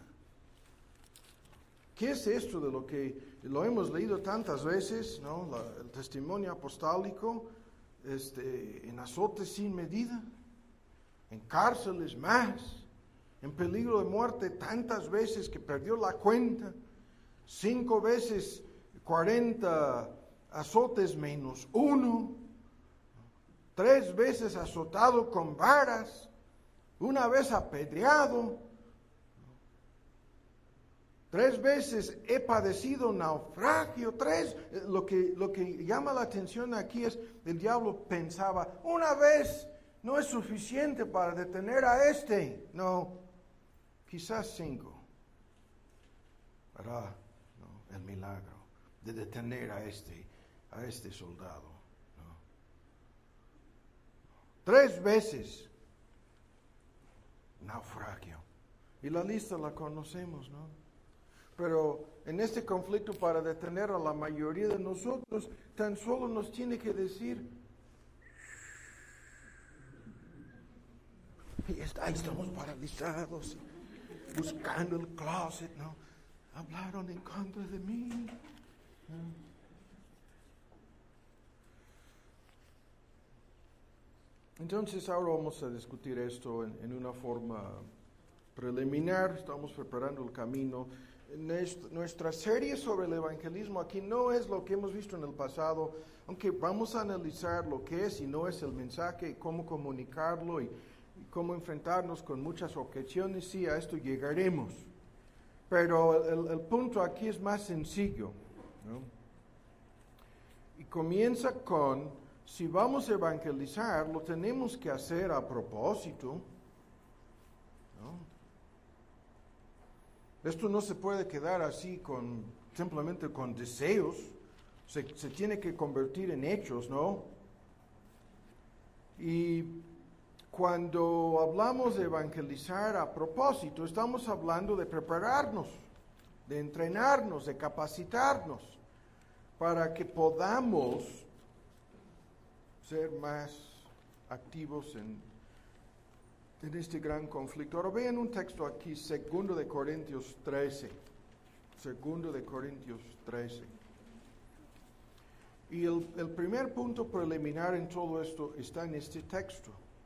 ¿Qué es esto de lo que lo hemos leído tantas veces, ¿no? La, el testimonio apostólico, este, en azotes sin medida, en cárceles más, en peligro de muerte tantas veces que perdió la cuenta, cinco veces cuarenta azotes menos uno, tres veces azotado con varas, una vez apedreado, tres veces he padecido naufragio, tres, lo que, lo que llama la atención aquí es, el diablo pensaba, una vez no es suficiente para detener a este, no, quizás cinco, hará, ¿no?, el milagro de detener a este, a este soldado. Tres veces naufragio. Y la lista la conocemos, ¿no? Pero en este conflicto, para detener a la mayoría de nosotros, tan solo nos tiene que decir, y está, ahí estamos paralizados, buscando el closet, ¿no? Hablaron en contra de mí, ¿no? Entonces ahora vamos a discutir esto en, en una forma preliminar, estamos preparando el camino. Nuestra, nuestra serie sobre el evangelismo aquí no es lo que hemos visto en el pasado, aunque vamos a analizar lo que es y no es el mensaje y cómo comunicarlo y, y cómo enfrentarnos con muchas objeciones. Sí, a esto llegaremos, pero el, el punto aquí es más sencillo, ¿no? Y comienza con, si vamos a evangelizar, lo tenemos que hacer a propósito, ¿no? Esto no se puede quedar así con, simplemente con deseos, se, se tiene que convertir en hechos, ¿no? Y cuando hablamos de evangelizar a propósito, estamos hablando de prepararnos, de entrenarnos, de capacitarnos, para que podamos ser más activos en, en este gran conflicto. Ahora vean un texto aquí, segundo de Corintios trece. Segundo de Corintios trece. Y el, el primer punto preliminar en todo esto está en este texto.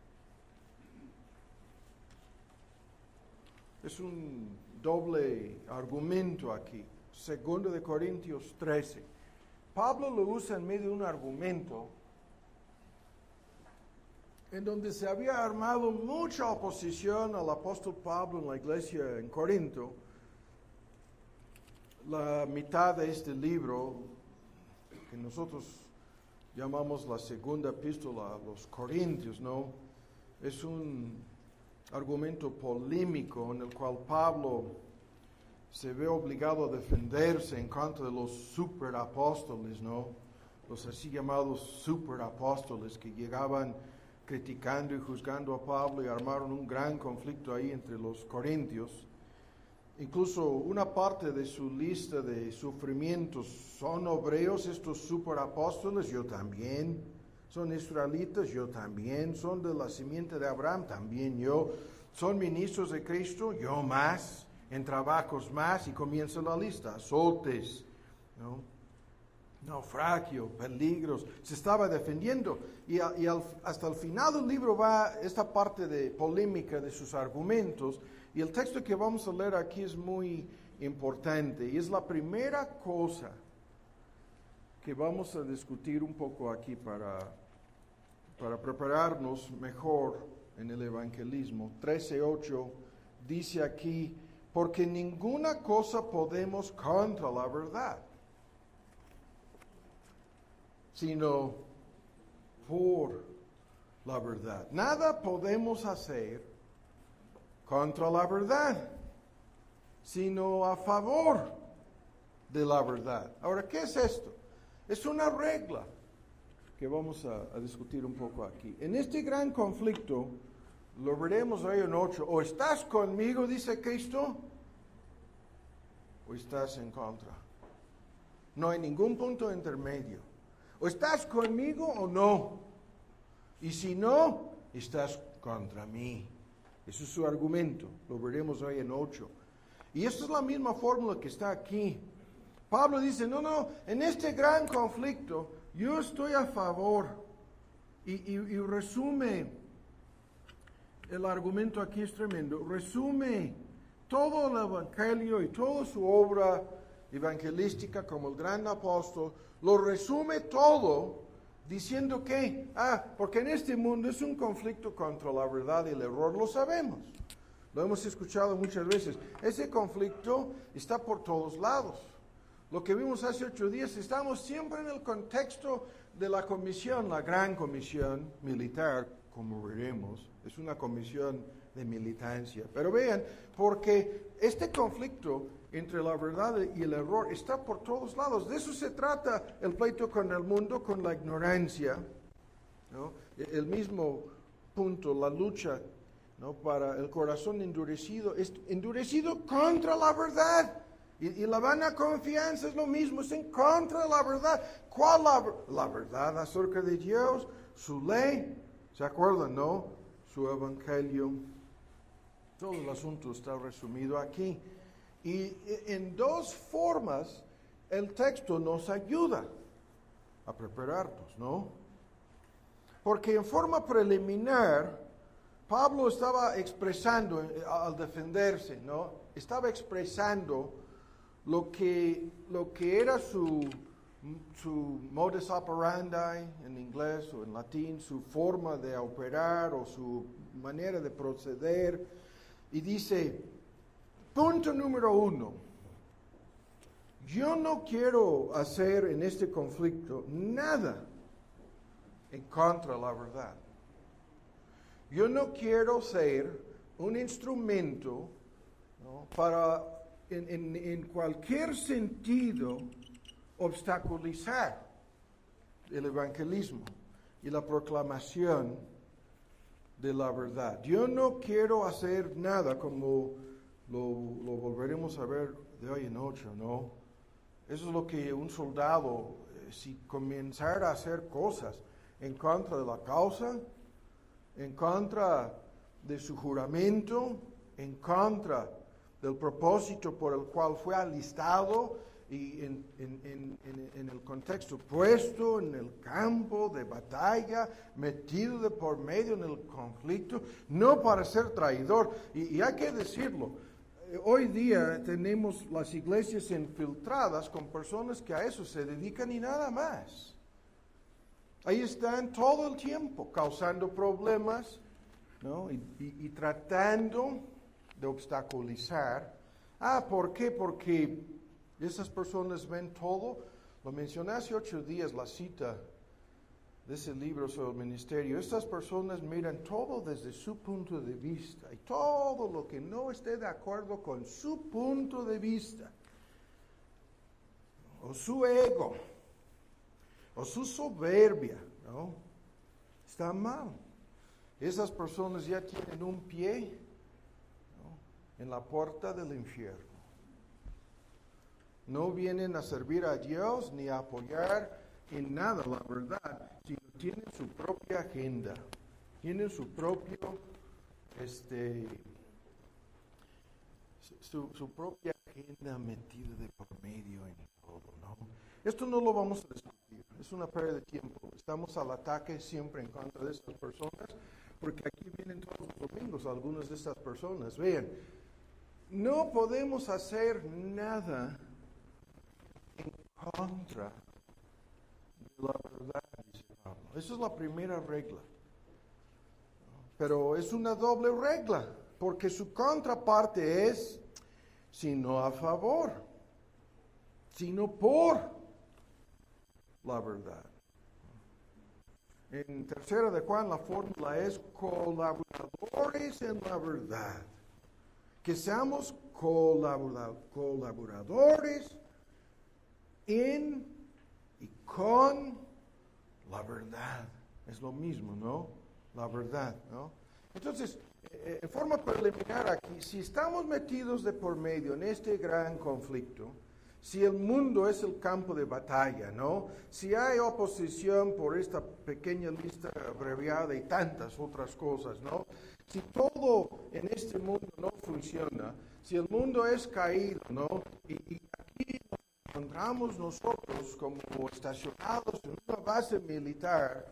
Es un doble argumento aquí. Segundo de Corintios trece. Pablo lo usa en medio de un argumento en donde se había armado mucha oposición al apóstol Pablo en la iglesia en Corinto. La mitad de este libro, que nosotros llamamos la segunda epístola a los Corintios, ¿no?, es un argumento polémico en el cual Pablo se ve obligado a defenderse en contra de los superapóstoles, ¿no?, los así llamados superapóstoles que llegaban criticando y juzgando a Pablo y armaron un gran conflicto ahí entre los corintios. Incluso una parte de su lista de sufrimientos, son hebreos estos superapóstoles, yo también, son israelitas, yo también, son de la simiente de Abraham, también yo, son ministros de Cristo, yo más, en trabajos más, y comienza la lista, azotes, ¿no? naufragio, peligros, se estaba defendiendo, y, a, y al, hasta el final del libro va esta parte de polémica de sus argumentos, y el texto que vamos a leer aquí es muy importante, y es la primera cosa que vamos a discutir un poco aquí para, para prepararnos mejor en el evangelismo. trece ocho dice aquí, porque ninguna cosa podemos contra la verdad, sino por la verdad. Nada podemos hacer contra la verdad, sino a favor de la verdad. Ahora, ¿qué es esto? Es una regla que vamos a, a discutir un poco aquí. En este gran conflicto, lo veremos hoy en ocho, o estás conmigo, dice Cristo, o estás en contra. No hay ningún punto intermedio. O estás conmigo o no. Y si no, estás contra mí. Ese es su argumento. Lo veremos hoy en ocho. Y esta es la misma fórmula que está aquí. Pablo dice, no, no, en este gran conflicto yo estoy a favor. Y, y, y resume, el argumento aquí es tremendo, resume todo el evangelio y toda su obra evangelística como el gran apóstol, lo resume todo diciendo que, ah, porque en este mundo es un conflicto contra la verdad y el error, lo sabemos. Lo hemos escuchado muchas veces. Ese conflicto está por todos lados. Lo que vimos hace ocho días, estamos siempre en el contexto de la comisión, la gran comisión militar, como veremos. Es una comisión de militancia. Pero vean, porque este conflicto entre la verdad y el error está por todos lados. De eso se trata el pleito con el mundo, con la ignorancia, ¿no? El mismo punto, la lucha, ¿no? Para el corazón endurecido, es endurecido contra la verdad. Y, y la vana confianza es lo mismo, es en contra de la verdad. ¿Cuál la, la verdad acerca de Dios? Su ley, ¿se acuerdan, no? Su evangelio. Todo el asunto está resumido aquí. Y en dos formas el texto nos ayuda a prepararnos, ¿no? Porque en forma preliminar, Pablo estaba expresando, al defenderse, ¿no? Estaba expresando lo que, lo que era su, su modus operandi en inglés o en latín, su forma de operar o su manera de proceder. Y dice, punto número uno, yo no quiero hacer en este conflicto nada en contra de la verdad. Yo no quiero ser un instrumento, ¿no? para en, en, en cualquier sentido obstaculizar el evangelismo y la proclamación de la verdad. Yo no quiero hacer nada, como lo, lo volveremos a ver de hoy en ocho, ¿no? Eso es lo que un soldado, eh, si comenzara a hacer cosas en contra de la causa, en contra de su juramento, en contra del propósito por el cual fue alistado y en, en, en, en, en el contexto puesto en el campo de batalla, metido de por medio en el conflicto, no para ser traidor. Y, y hay que decirlo, eh, hoy día tenemos las iglesias infiltradas con personas que a eso se dedican y nada más. Ahí están todo el tiempo causando problemas, ¿no? y, y, y tratando de obstaculizar. Ah, ¿por qué? Porque esas personas ven todo. Lo mencioné hace ocho días, la cita de ese libro sobre el ministerio. Estas personas miran todo desde su punto de vista. Y todo lo que no esté de acuerdo con su punto de vista, o su ego, o su soberbia, ¿no? Está mal. Esas personas ya tienen un pie, ¿no? en la puerta del infierno. No vienen a servir a Dios ni a apoyar en nada la verdad, sino tienen su propia agenda, tienen su propio este, su, su propia agenda metida de por medio en todo, ¿no? Esto no lo vamos a discutir, es una pérdida de tiempo. Estamos al ataque siempre en contra de estas personas, porque aquí vienen todos los domingos algunas de estas personas. Vean, no podemos hacer nada en contra de la verdad, dice Pablo. Esa es la primera regla. Pero es una doble regla, porque su contraparte es, sino a favor, sino por la verdad. En tercera de Juan la fórmula es colaboradores en la verdad. Que seamos colaboradores en y con la verdad. Es lo mismo, ¿no? La verdad, ¿no? Entonces, eh, en forma preliminar aquí, si estamos metidos de por medio en este gran conflicto, si el mundo es el campo de batalla, ¿no? Si hay oposición por esta pequeña lista abreviada y tantas otras cosas, ¿no? Si todo en este mundo no funciona, si el mundo es caído, ¿no? Y, y aquí nos encontramos nosotros como estacionados en una base militar,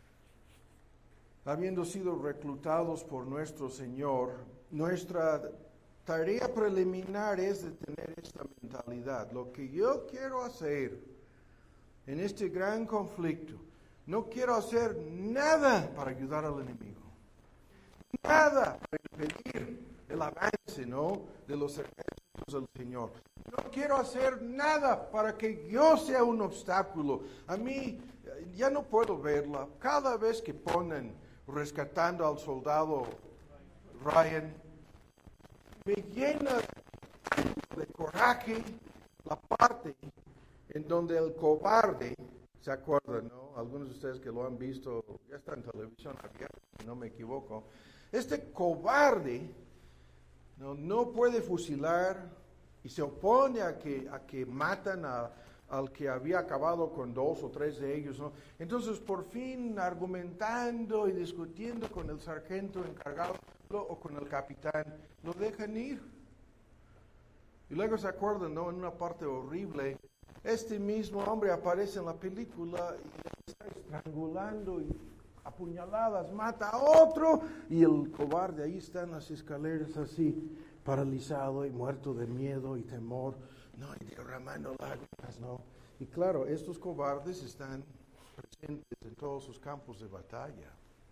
habiendo sido reclutados por nuestro Señor, nuestra tarea preliminar es de tener esta mentalidad. Lo que yo quiero hacer en este gran conflicto, no quiero hacer nada para ayudar al enemigo. Nada para impedir el avance, ¿no?, de los ejércitos del Señor. No quiero hacer nada para que yo sea un obstáculo. A mí ya no puedo verla. Cada vez que ponen rescatando al soldado Ryan, me llena de coraje la parte en donde el cobarde, ¿se acuerdan, no? Algunos de ustedes que lo han visto, ya está en televisión abierta, si no me equivoco. Este cobarde no, no puede fusilar y se opone a que, a que matan a, al que había acabado con dos o tres de ellos, ¿no? Entonces, por fin, argumentando y discutiendo con el sargento encargado o con el capitán, lo dejan ir. Y luego se acuerdan, ¿no?, en una parte horrible, este mismo hombre aparece en la película y está estrangulando y a puñaladas mata a otro, y el cobarde ahí está en las escaleras así, paralizado y muerto de miedo y temor, no, y derramando lágrimas, ¿no? Y claro, estos cobardes están presentes en todos sus campos de batalla.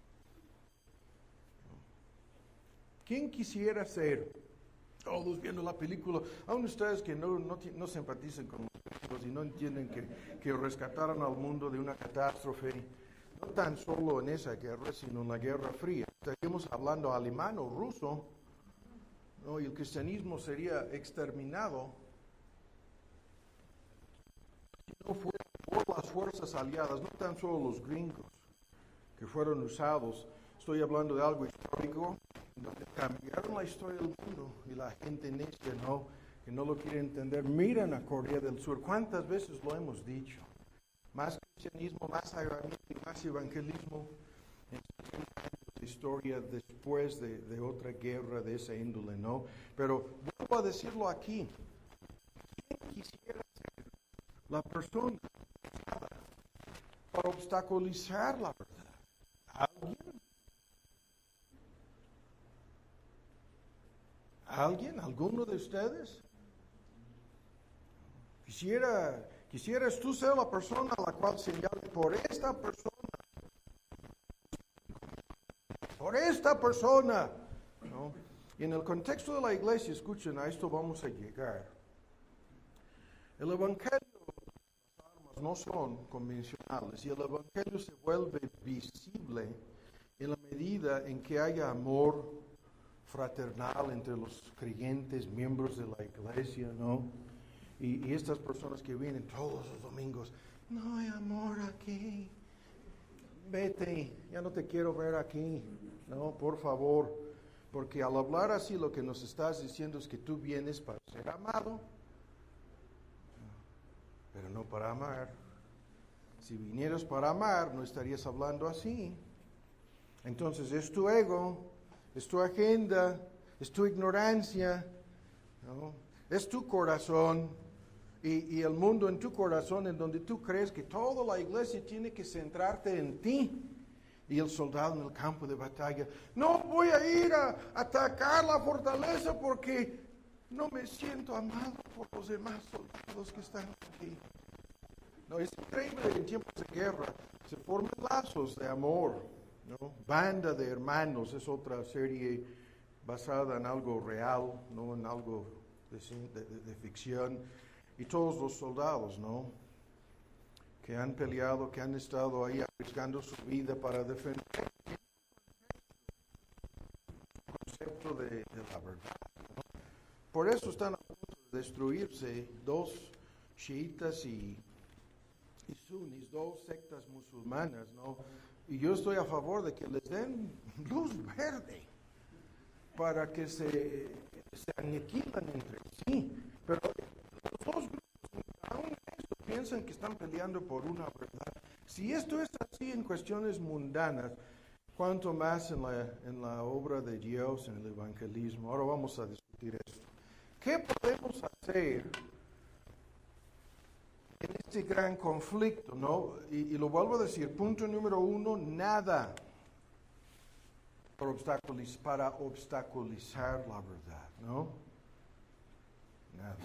¿Quién quisiera ser? Todos viendo la película, aun ustedes que no, no, no simpatizan con los películas y no entienden que, que rescataron al mundo de una catástrofe, no tan solo en esa guerra, sino en la Guerra Fría. Estaríamos hablando alemán o ruso, ¿no? Y el cristianismo sería exterminado si no fuera por las fuerzas aliadas, no tan solo los gringos que fueron usados. Estoy hablando de algo histórico, donde cambiaron la historia del mundo y la gente necia, ¿no?, que no lo quiere entender. Miren a Corea del Sur, ¿cuántas veces lo hemos dicho? Más cristianismo, más avivamiento y más evangelismo en sesenta años de historia después de, de otra guerra de esa índole, ¿no? Pero vuelvo a decirlo aquí. ¿Quién quisiera ser la persona para obstaculizar la verdad? ¿Alguien? ¿Alguien? ¿Alguno de ustedes? Quisiera, quisieras tú ser la persona a la cual señale por esta persona, por esta persona, ¿no? Y en el contexto de la iglesia, escuchen, a esto vamos a llegar. El evangelio, las armas no son convencionales y el evangelio se vuelve visible en la medida en que haya amor fraternal entre los creyentes, miembros de la iglesia, ¿no? Y, y estas personas que vienen todos los domingos, no hay amor aquí, vete, ya no te quiero ver aquí, no, por favor, porque al hablar así lo que nos estás diciendo es que tú vienes para ser amado, pero no para amar. Si vinieras para amar, no estarías hablando así. Entonces es tu ego, es tu agenda, es tu ignorancia, ¿no? Es tu corazón y, y el mundo en tu corazón en donde tú crees que toda la iglesia tiene que centrarte en ti. Y el soldado en el campo de batalla, no voy a ir a atacar la fortaleza porque no me siento amado por los demás soldados que están aquí. No, es increíble que en tiempos de guerra se forman lazos de amor, ¿no? Banda de Hermanos es otra serie basada en algo real, no en algo de, de, de, de ficción. Y todos los soldados, ¿no?, que han peleado, que han estado ahí arriesgando su vida para defender el concepto de, de la verdad, ¿no? Por eso están a punto de destruirse dos chiitas y, y sunis, dos sectas musulmanas, ¿no? Y yo estoy a favor de que les den luz verde para que se, se aniquilan entre sí. Pero los dos grupos, aún esto, piensan que están peleando por una verdad. Si esto es así en cuestiones mundanas, cuánto más en la, en la obra de Dios, en el evangelismo. Ahora vamos a discutir esto. ¿Qué podemos hacer en este gran conflicto, no? Y, y lo vuelvo a decir, punto número uno, nada para obstaculizar, para obstaculizar la verdad, ¿no? Nada.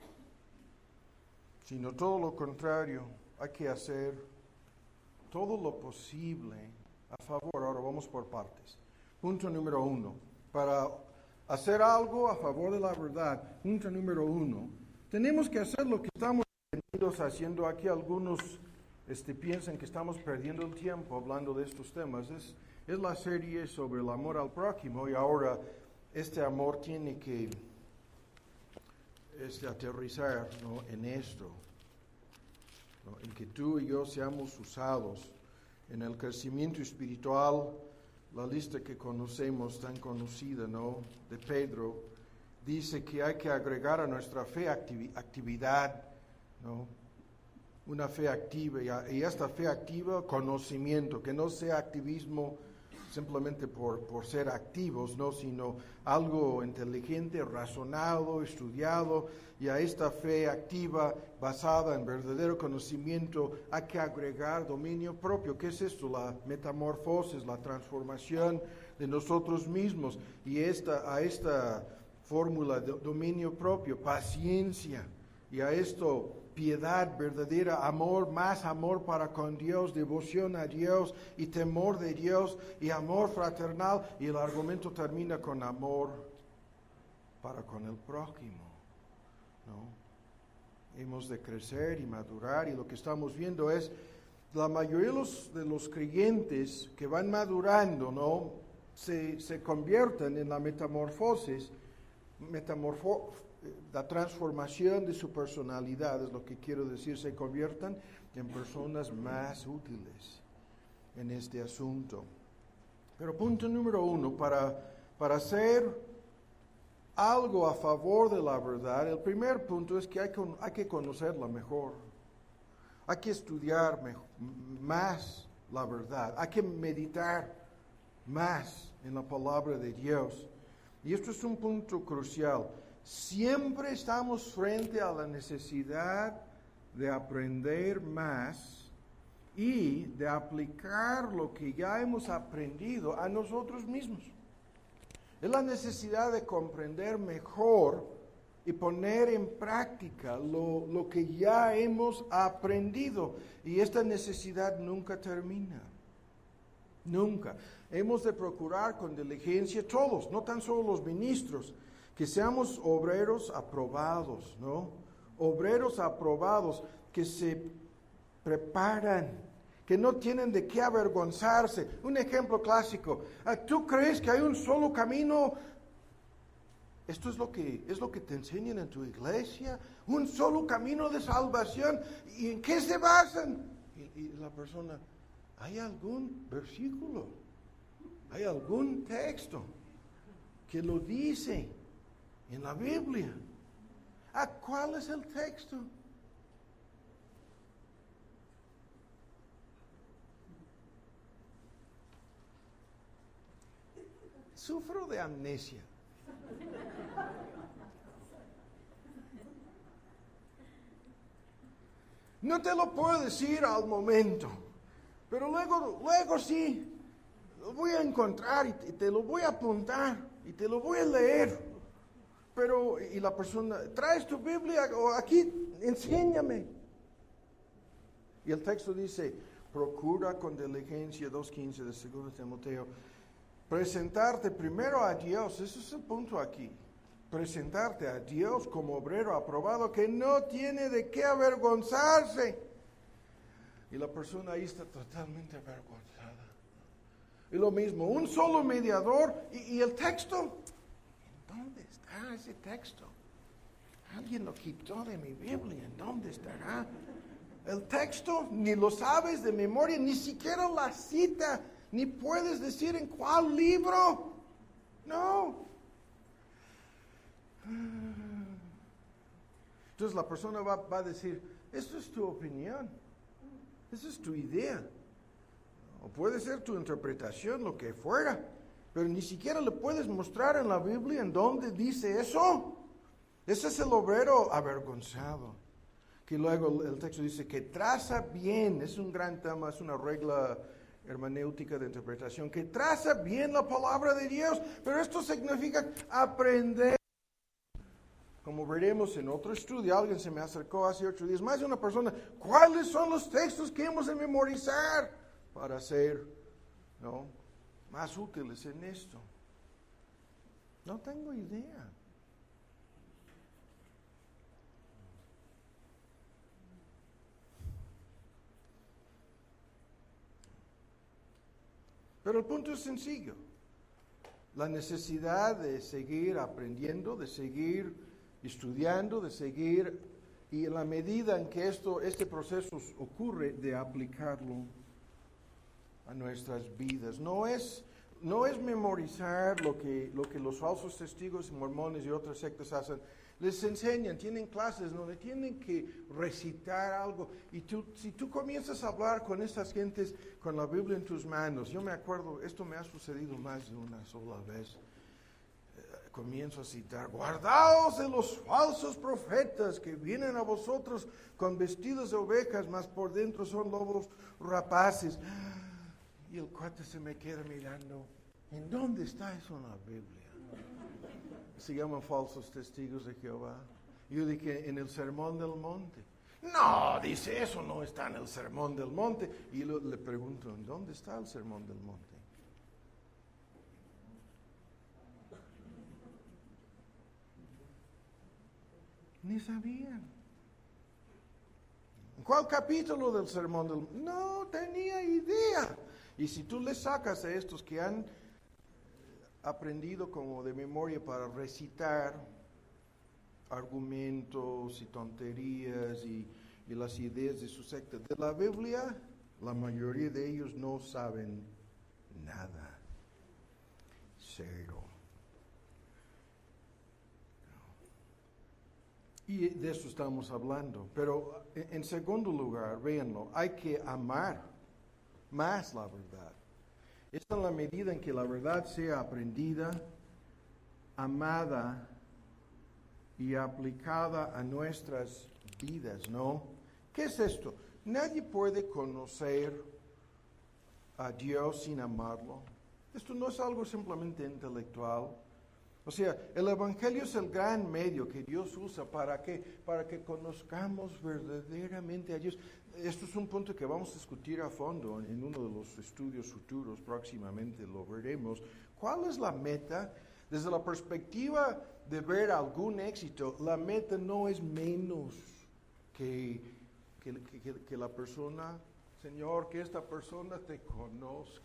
Sino todo lo contrario, hay que hacer todo lo posible a favor. Ahora vamos por partes. Punto número uno, para hacer algo a favor de la verdad, punto número uno, tenemos que hacer lo que estamos haciendo aquí. Algunos este, piensan que estamos perdiendo el tiempo hablando de estos temas. Es, es la serie sobre el amor al prójimo y ahora este amor tiene que este, aterrizar, ¿no?, en esto, ¿no?, en que tú y yo seamos usados en el crecimiento espiritual. La lista que conocemos, tan conocida, ¿no?, de Pedro, dice que hay que agregar a nuestra fe activi- actividad, ¿no?, una fe activa, y, y esta fe activa, conocimiento, que no sea activismo simplemente por, por ser activos, ¿no?, sino algo inteligente, razonado, estudiado, y a esta fe activa, basada en verdadero conocimiento, hay que agregar dominio propio. ¿Qué es esto? La metamorfosis, la transformación de nosotros mismos, y esta, a esta fórmula de dominio propio, paciencia, y a esto piedad verdadera, amor, más amor para con Dios, devoción a Dios y temor de Dios y amor fraternal. Y el argumento termina con amor para con el prójimo, ¿no? Hemos de crecer y madurar, y lo que estamos viendo es la mayoría de los, de los creyentes que van madurando, ¿no?, se, se convierten en la metamorfosis, metamorfo la transformación de su personalidad, es lo que quiero decir, se conviertan en personas más útiles en este asunto. Pero punto número uno, para, para hacer algo a favor de la verdad, el primer punto es que hay, hay que conocerla mejor, hay que estudiar mejor, más la verdad, hay que meditar más en la palabra de Dios. Y esto es un punto crucial. Siempre estamos frente a la necesidad de aprender más y de aplicar lo que ya hemos aprendido a nosotros mismos. Es la necesidad de comprender mejor y poner en práctica lo, lo que ya hemos aprendido. Y esta necesidad nunca termina. Nunca. Hemos de procurar con diligencia todos, no tan solo los ministros, que seamos obreros aprobados, ¿no? Obreros aprobados que se preparan, que no tienen de qué avergonzarse. Un ejemplo clásico, ¿tú crees que hay un solo camino? Esto es lo que, es lo que te enseñan en tu iglesia, un solo camino de salvación. ¿Y en qué se basan? Y, y la persona, ¿hay algún versículo? ¿Hay algún texto que lo dice en la Biblia? ¿A cuál es el texto? Sufro de amnesia. No te lo puedo decir al momento, pero luego, luego sí, lo voy a encontrar y te, y te lo voy a apuntar y te lo voy a leer. Pero, y la persona, ¿traes tu Biblia? O aquí, enséñame. Y el texto dice, procura con diligencia, dos quince de segundo Timoteo, presentarte primero a Dios, ese es el punto aquí, presentarte a Dios como obrero aprobado que no tiene de qué avergonzarse. Y la persona ahí está totalmente avergonzada. Y lo mismo, un solo mediador, y, y el texto, ¿dónde está ese texto? Alguien lo quitó de mi Biblia, ¿en dónde estará? El texto ni lo sabes de memoria, ni siquiera la cita, ni puedes decir en cuál libro. No. Entonces la persona va, va a decir, esto es tu opinión, esa es tu idea, o puede ser tu interpretación, lo que fuera, pero ni siquiera le puedes mostrar en la Biblia en dónde dice eso. Ese es el obrero avergonzado. Que luego el texto dice que traza bien, es un gran tema, es una regla hermenéutica de interpretación, que traza bien la palabra de Dios, pero esto significa aprender. Como veremos en otro estudio, alguien se me acercó hace ocho días, más de una persona, ¿cuáles son los textos que hemos de memorizar para ser, ¿no?, más útiles en esto? No tengo idea. Pero el punto es sencillo. La necesidad de seguir aprendiendo, de seguir estudiando, de seguir, y en la medida en que esto, este proceso ocurre, de aplicarlo a nuestras vidas. No es, no es memorizar lo que, lo que los falsos testigos mormones y otras sectas hacen. Les enseñan, tienen clases donde tienen que recitar algo. Y tú, si tú comienzas a hablar con estas gentes con la Biblia en tus manos, yo me acuerdo, esto me ha sucedido más de una sola vez. Eh, comienzo a citar, guardaos de los falsos profetas que vienen a vosotros con vestidos de ovejas, mas por dentro son lobos rapaces. Y el cuate se me queda mirando, ¿en dónde está eso en la Biblia? Se llaman falsos testigos de Jehová. Yo dije, en el Sermón del Monte. No, dice, eso no está en el Sermón del Monte. Y lo, le pregunto, ¿en dónde está el Sermón del Monte? Ni sabían. ¿En cuál capítulo del Sermón del Monte? No tenía idea. Y si tú le sacas a estos que han aprendido como de memoria para recitar argumentos y tonterías y, y las ideas de su secta de la Biblia, la mayoría de ellos no saben nada. Cero. Y de eso estamos hablando. Pero en segundo lugar, véanlo, hay que amar más la verdad. Es en la medida en que la verdad sea aprendida, amada y aplicada a nuestras vidas, ¿no? ¿Qué es esto? Nadie puede conocer a Dios sin amarlo. Esto no es algo simplemente intelectual. O sea, el Evangelio es el gran medio que Dios usa para que, para que conozcamos verdaderamente a Dios. Esto es un punto que vamos a discutir a fondo en uno de los estudios futuros, próximamente lo veremos. ¿Cuál es la meta? Desde la perspectiva de ver algún éxito, la meta no es menos que, que, que, que la persona, Señor, que esta persona te conozca.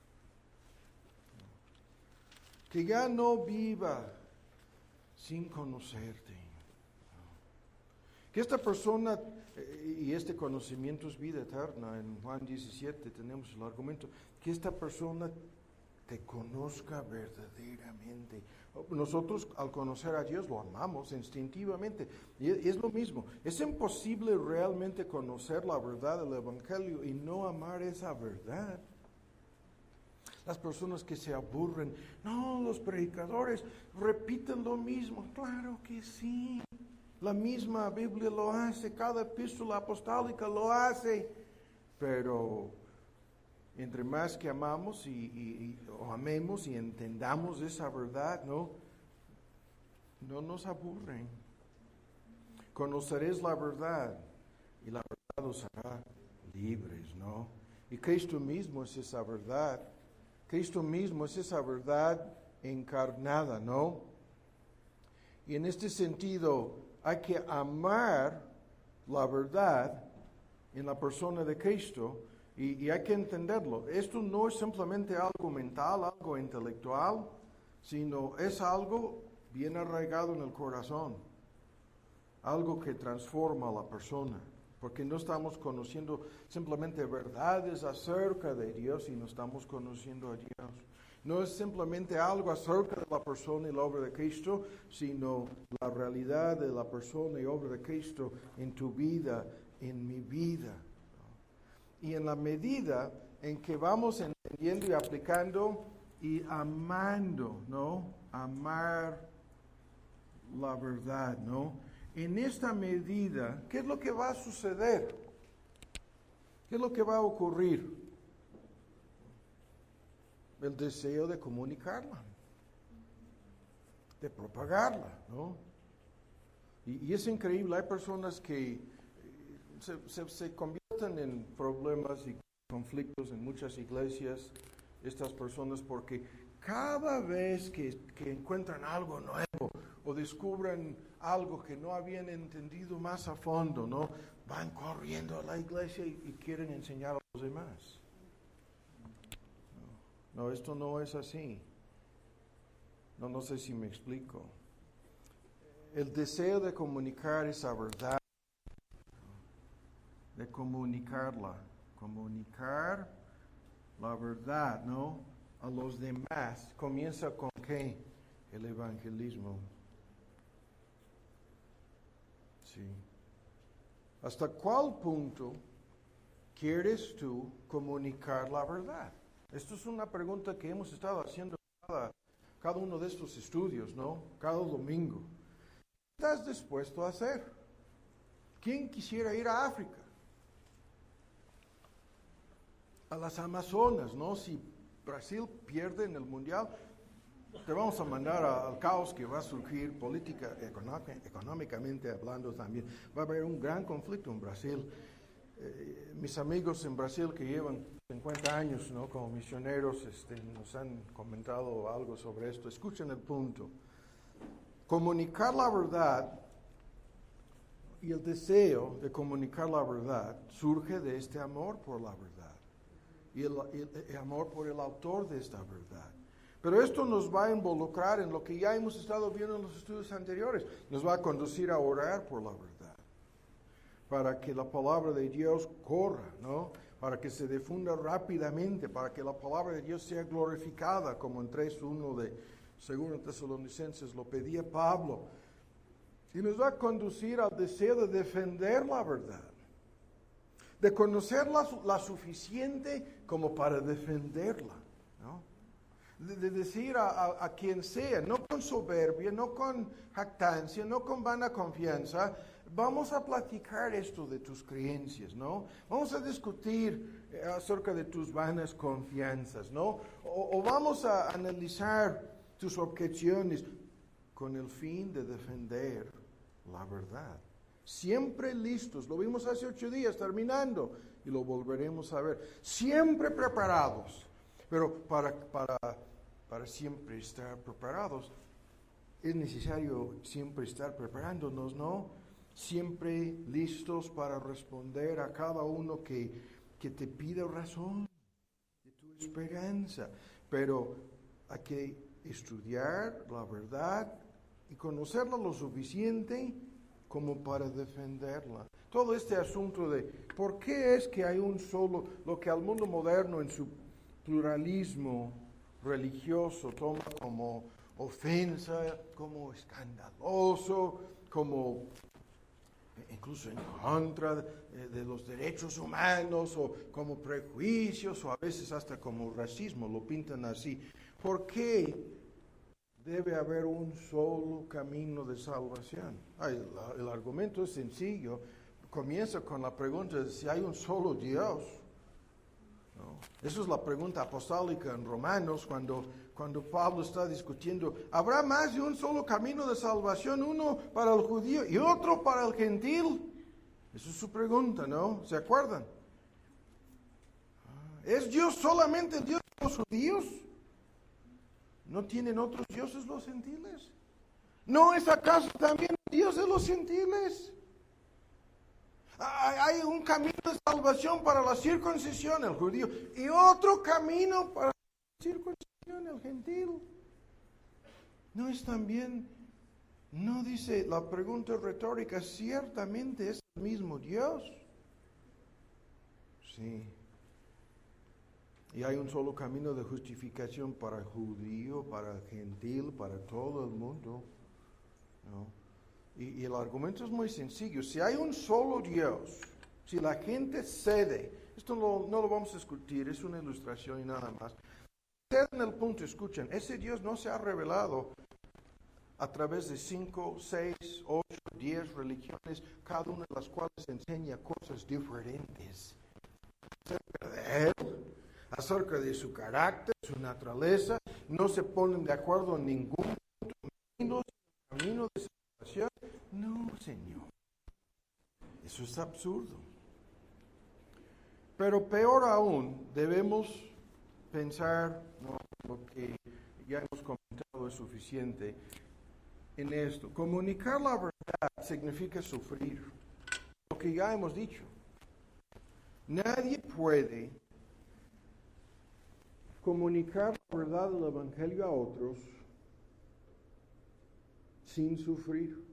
Que ya no viva sin conocerte. Que esta persona, y este conocimiento es vida eterna, en Juan diecisiete tenemos el argumento, que esta persona te conozca verdaderamente. Nosotros al conocer a Dios lo amamos instintivamente, y es lo mismo. Es imposible realmente conocer la verdad del Evangelio y no amar esa verdad. Las personas que se aburren, no, los predicadores repiten lo mismo. Claro que sí. La misma Biblia lo hace, cada epístola apostólica lo hace, pero entre más que amamos y, y, y o amemos y entendamos esa verdad, ¿no? No nos aburren. Conoceréis la verdad y la verdad os hará libres, ¿no? Y Cristo mismo es esa verdad. Cristo mismo es esa verdad encarnada, ¿no? Y en este sentido hay que amar la verdad en la persona de Cristo y, y hay que entenderlo. Esto no es simplemente algo mental, algo intelectual, sino es algo bien arraigado en el corazón, algo que transforma a la persona, porque no estamos conociendo simplemente verdades acerca de Dios, sino estamos conociendo a Dios. No es simplemente algo acerca de la persona y la obra de Cristo, sino la realidad de la persona y obra de Cristo en tu vida, en mi vida. Y en la medida en que vamos entendiendo y aplicando y amando, ¿no? Amar la verdad, ¿no? En esta medida, ¿qué es lo que va a suceder? ¿Qué es lo que va a ocurrir? El deseo de comunicarla, de propagarla, ¿no? Y, y es increíble, hay personas que se, se, se convierten en problemas y conflictos en muchas iglesias, estas personas, porque cada vez que, que encuentran algo nuevo o descubren algo que no habían entendido más a fondo, ¿no? Van corriendo a la iglesia y, y quieren enseñar a los demás. No, esto no es así. No, no sé si me explico. El deseo de comunicar esa verdad, de comunicarla, comunicar la verdad, ¿no? A los demás, comienza con ¿qué? El evangelismo. Sí. ¿Hasta cuál punto quieres tú comunicar la verdad? Esto es una pregunta que hemos estado haciendo cada, cada uno de estos estudios, ¿no? Cada domingo. ¿Qué estás dispuesto a hacer? ¿Quién quisiera ir a África? A las Amazonas, ¿no? Si Brasil pierde en el Mundial, te vamos a mandar a, al caos que va a surgir política, económica, económicamente hablando también. Va a haber un gran conflicto en Brasil. Eh, mis amigos en Brasil que llevan cincuenta años, ¿no? Como misioneros, este, nos han comentado algo sobre esto. Escuchen el punto. Comunicar la verdad y el deseo de comunicar la verdad surge de este amor por la verdad y el, el, el amor por el autor de esta verdad. Pero esto nos va a involucrar en lo que ya hemos estado viendo en los estudios anteriores. Nos va a conducir a orar por la verdad, para que la palabra de Dios corra, ¿no? Para que se difunda rápidamente, para que la palabra de Dios sea glorificada, como en tres uno de Segundo Tesalonicenses lo pedía Pablo. Y nos va a conducir al deseo de defender la verdad, de conocerla la suficiente como para defenderla, ¿no? De, de decir a, a, a quien sea, no con soberbia, no con jactancia, no con vana confianza, vamos a platicar esto de tus creencias, ¿no? Vamos a discutir acerca de tus vanas confianzas, ¿no? O, o vamos a analizar tus objeciones con el fin de defender la verdad. Siempre listos, lo vimos hace ocho días terminando y lo volveremos a ver. Siempre preparados, pero para, para, para siempre estar preparados es necesario siempre estar preparándonos, ¿no? Siempre listos para responder a cada uno que, que te pida razón de tu esperanza. Pero hay que estudiar la verdad y conocerla lo suficiente como para defenderla. Todo este asunto de por qué es que hay un solo, lo que al mundo moderno en su pluralismo religioso toma como ofensa, como escandaloso, como incluso en contra de, de los derechos humanos, o como prejuicios, o a veces hasta como racismo, lo pintan así. ¿Por qué debe haber un solo camino de salvación. Ay, el, el argumento es sencillo. Comienza con la pregunta de si hay un solo Dios. ¿No? Esa es la pregunta apostólica en Romanos cuando, cuando Pablo está discutiendo. ¿Habrá más de un solo camino de salvación? Uno para el judío y otro para el gentil. Esa es su pregunta, ¿no? ¿Se acuerdan? ¿Es Dios solamente el Dios de los judíos? ¿No tienen otros dioses los gentiles? ¿No es acaso también Dios de los gentiles? Hay un camino de salvación para la circuncisión, el judío, y otro camino para la circuncisión, el gentil. ¿No es también, no dice la pregunta retórica, ciertamente es el mismo Dios? Sí. Y hay un solo camino de justificación para el judío, para el gentil, para todo el mundo, ¿no? Y, y el argumento es muy sencillo. Si hay un solo Dios, si la gente cede, esto no, no lo vamos a discutir, es una ilustración y nada más. Ceden el punto, escuchen, ese Dios no se ha revelado a través de cinco, seis, ocho, diez religiones, cada una de las cuales enseña cosas diferentes acerca de Él, acerca de su carácter, su naturaleza. No se ponen de acuerdo en ningún punto, camino de salvación. No, Señor. Eso es absurdo. Pero peor aún, debemos pensar, no, lo que ya hemos comentado es suficiente en esto. Comunicar la verdad significa sufrir. Lo que ya hemos dicho. Nadie puede comunicar la verdad del Evangelio a otros sin sufrir.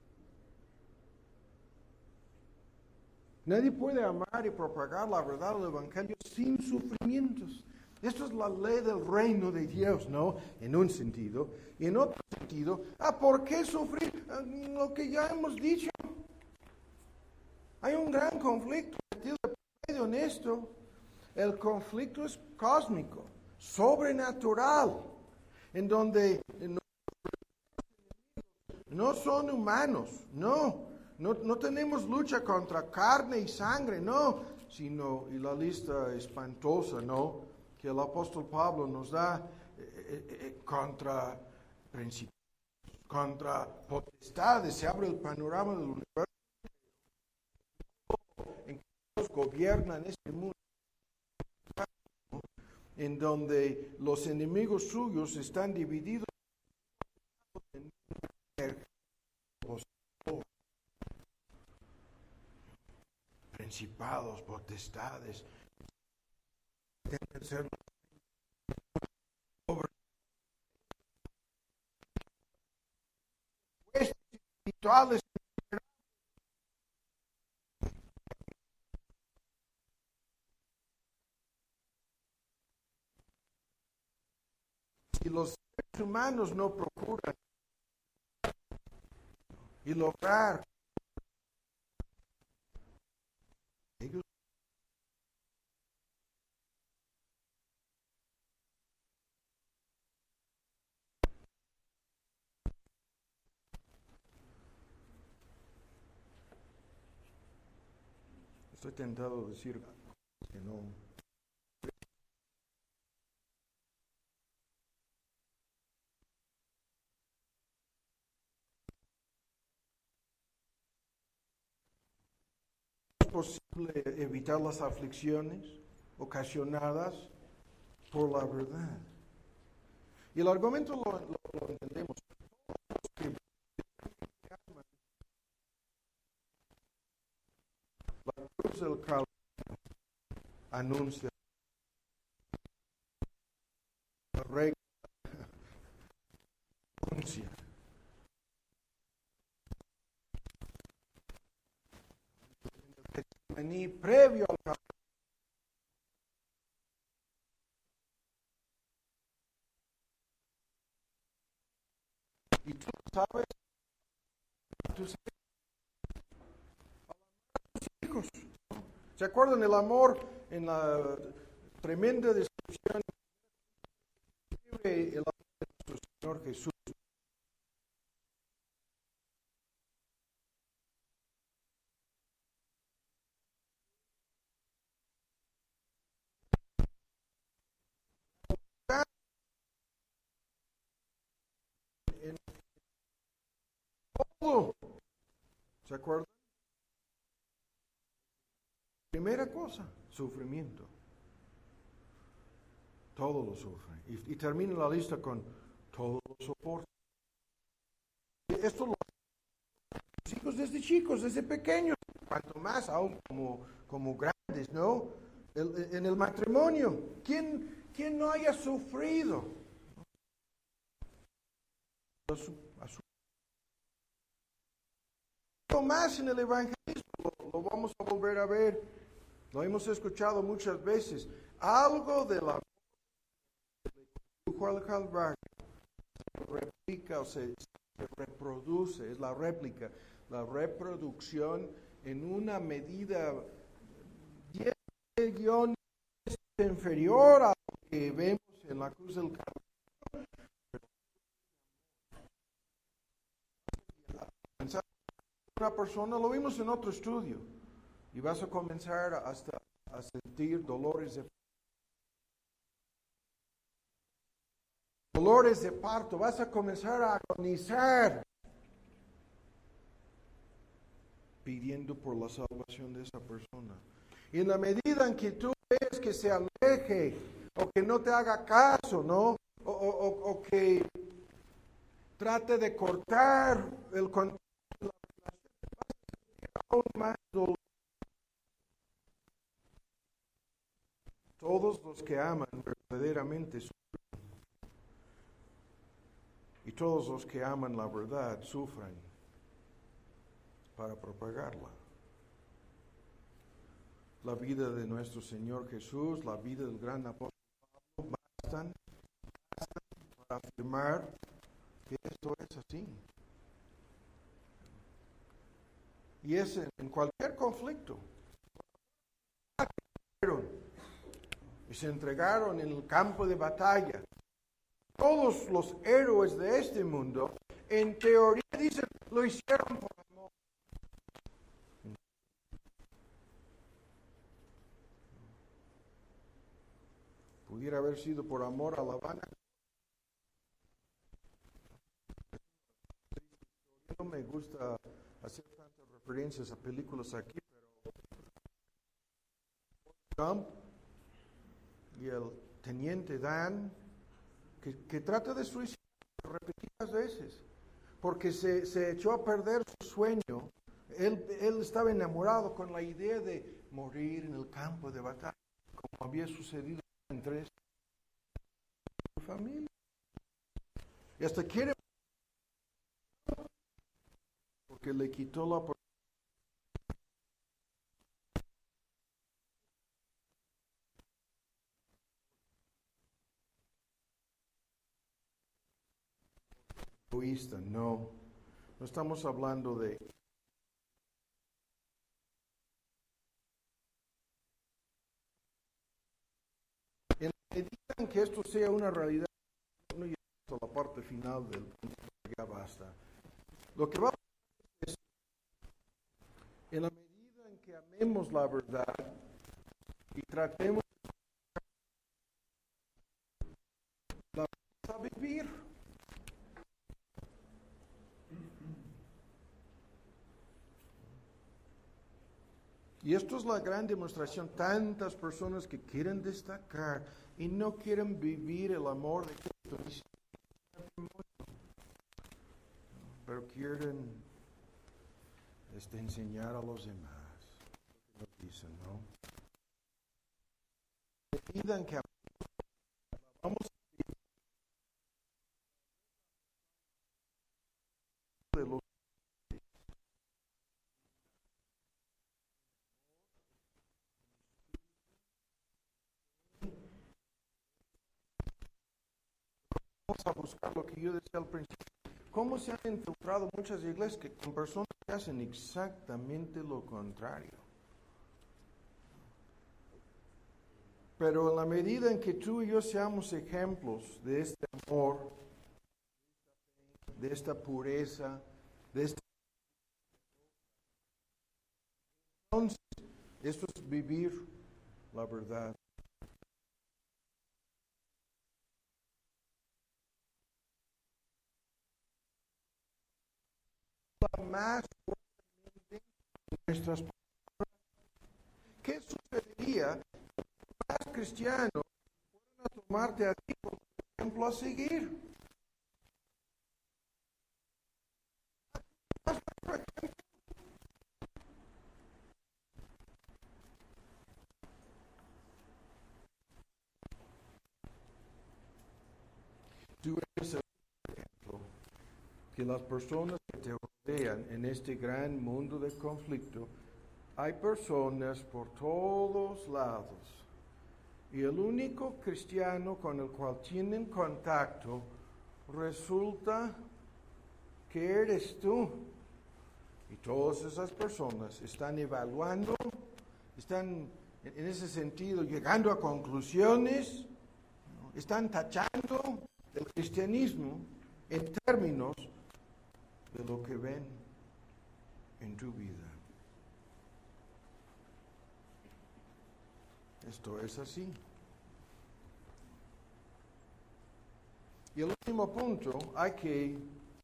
Nadie puede amar y propagar la verdad del Evangelio sin sufrimientos. Esto es la ley del reino de Dios, ¿no? En un sentido. Y en otro sentido, ¿ah, por qué sufrir? Lo que ya hemos dicho. Hay un gran conflicto en esto. El conflicto es cósmico, sobrenatural, en donde no, no son humanos, no. No, no tenemos lucha contra carne y sangre, no, sino, y la lista espantosa, ¿no?, que el apóstol Pablo nos da eh, eh, contra principios, contra potestades. Se abre el panorama del universo en que Dios gobierna en este mundo, en donde los enemigos suyos están divididos en principados, potestades, ser espirituales. Si los seres humanos no procuran y lograr ellos estoy tentado a decir que no. ¿Es posible evitar las aflicciones ocasionadas por la verdad? Y el argumento lo, lo, lo entendemos. La cruz del Calvario anuncia la regla, anuncia ni previo al Calvario. Y tú sabes, tú sabes, hijos, ¿se acuerdan el amor en la tremenda descripción? El amor de nuestro Señor Jesús, todo. ¿Se acuerdan? Primera cosa, sufrimiento. Todo lo sufre. Y, y termina la lista con todo lo soporta. Esto lo los hijos desde chicos, desde pequeños, cuanto más aún como, como grandes, ¿no? El, en el matrimonio, ¿quién, quién no haya sufrido? Más en el evangelismo, lo, lo vamos a volver a ver, lo hemos escuchado muchas veces. Algo de la al Calvario se replica o se, se reproduce, es la réplica, la reproducción en una medida diez millones inferior a lo que vemos en la cruz del Calvario. Una persona, lo vimos en otro estudio, y vas a comenzar hasta a sentir dolores de dolores de parto, vas a comenzar a agonizar pidiendo por la salvación de esa persona. Y en la medida en que tú ves que se aleje o que no te haga caso, ¿no? O, o, o, o que trate de cortar el contacto, aún más dolor. Todos los que aman verdaderamente sufren. Y todos los que aman la verdad sufren para propagarla. La vida de nuestro Señor Jesús, la vida del gran apóstol Pablo, bastan, bastan para afirmar que esto es así. Y es en, en cualquier conflicto. Y se entregaron en el campo de batalla. Todos los héroes de este mundo, en teoría, dicen, lo hicieron por amor. Pudiera haber sido por amor a La Habana. No me gusta hacer tantas referencias a películas aquí, pero Trump y el teniente Dan, que, que trata de suicidarse repetidas veces, porque se, se echó a perder su sueño. Él, él estaba enamorado con la idea de morir en el campo de batalla, como había sucedido en tres familias. Y hasta quiere, porque le quitó la oportunidad. Egoísta, no. No estamos hablando de en la medida en que esto sea una realidad, no llegamos a la parte final del punto, ya basta. Lo que va a pasar es, en la medida en que amemos la verdad y tratemos la verdad a vivir. Y esto es la gran demostración. Tantas personas que quieren destacar y no quieren vivir el amor de Cristo, pero quieren este, enseñar a los demás. Lo que dicen, ¿no? Pidan que vamos a de los vamos a buscar lo que yo decía al principio. ¿Cómo se han infiltrado muchas iglesias que con personas que hacen exactamente lo contrario? Pero en la medida en que tú y yo seamos ejemplos de este amor, de esta pureza, de esta... Entonces, esto es vivir la verdad. más fuertemente en nuestras palabras. ¿Qué sucedería si más cristianos fueran a tomarte a ti como ejemplo a seguir? Tú eres el ejemplo que las personas que te rodean en este gran mundo de conflicto, hay personas por todos lados. Y el único cristiano con el cual tienen contacto resulta que eres tú. Y todas esas personas están evaluando, están en ese sentido llegando a conclusiones, ¿no? Están tachando el cristianismo en términos de lo que ven en tu vida. Esto es así. Y el último punto, hay que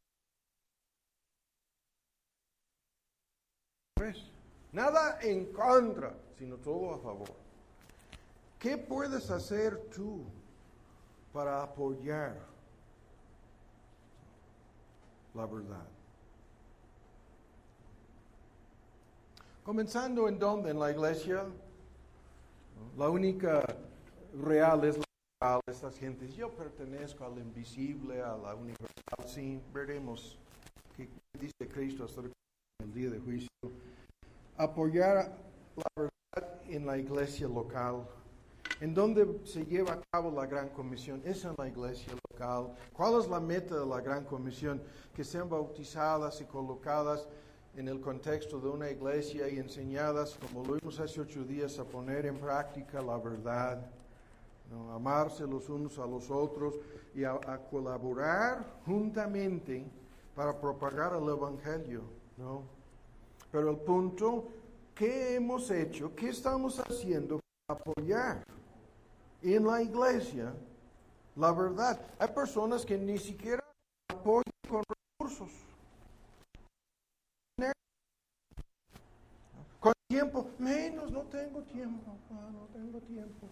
nada en contra, sino todo a favor. ¿Qué puedes hacer tú para apoyar la verdad? Comenzando en donde, en la iglesia, la única real es la real. Estas gentes, yo pertenezco al invisible, a la universal. Sí, veremos qué dice Cristo hasta el día de juicio. Apoyar la verdad en la iglesia local. ¿En dónde se lleva a cabo la Gran Comisión? Es en la iglesia local. ¿Cuál es la meta de la Gran Comisión? Que sean bautizadas y colocadas en el contexto de una iglesia y enseñadas, como lo vimos hace ocho días, a poner en práctica la verdad, ¿no? Amarse los unos a los otros y a, a colaborar juntamente para propagar el Evangelio, ¿no? Pero el punto, ¿qué hemos hecho? ¿Qué estamos haciendo para apoyar en la iglesia la verdad? Hay personas que ni siquiera apoyan con recursos. Con tiempo, menos, no tengo tiempo, no, no tengo tiempo.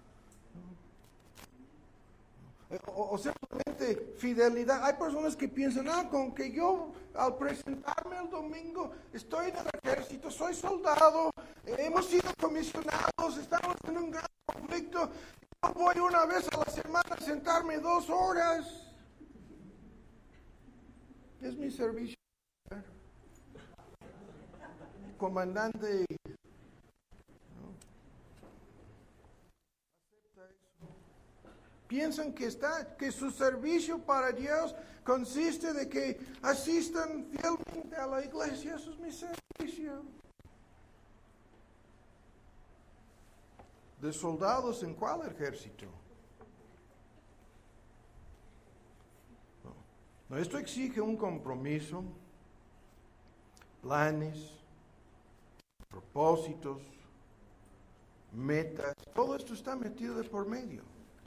O, o simplemente fidelidad. Hay personas que piensan, ah, con que yo al presentarme el domingo estoy en el ejército, soy soldado, hemos sido comisionados, estamos en un gran conflicto, yo voy una vez a la semana a sentarme dos horas. Es mi servicio. Comandante, ¿no? Acepta eso. Piensan que está, que su servicio para Dios consiste de que asistan fielmente a la iglesia. Eso es mi servicio. ¿De soldados en cuál ejército? No, no, esto exige un compromiso, planes, propósitos, metas, todo esto está metido de por medio.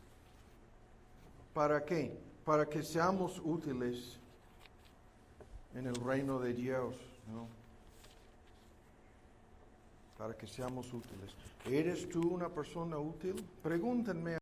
¿Para qué? Para que seamos útiles en el reino de Dios, ¿no? Para que seamos útiles. ¿Eres tú una persona útil? Pregúntenme.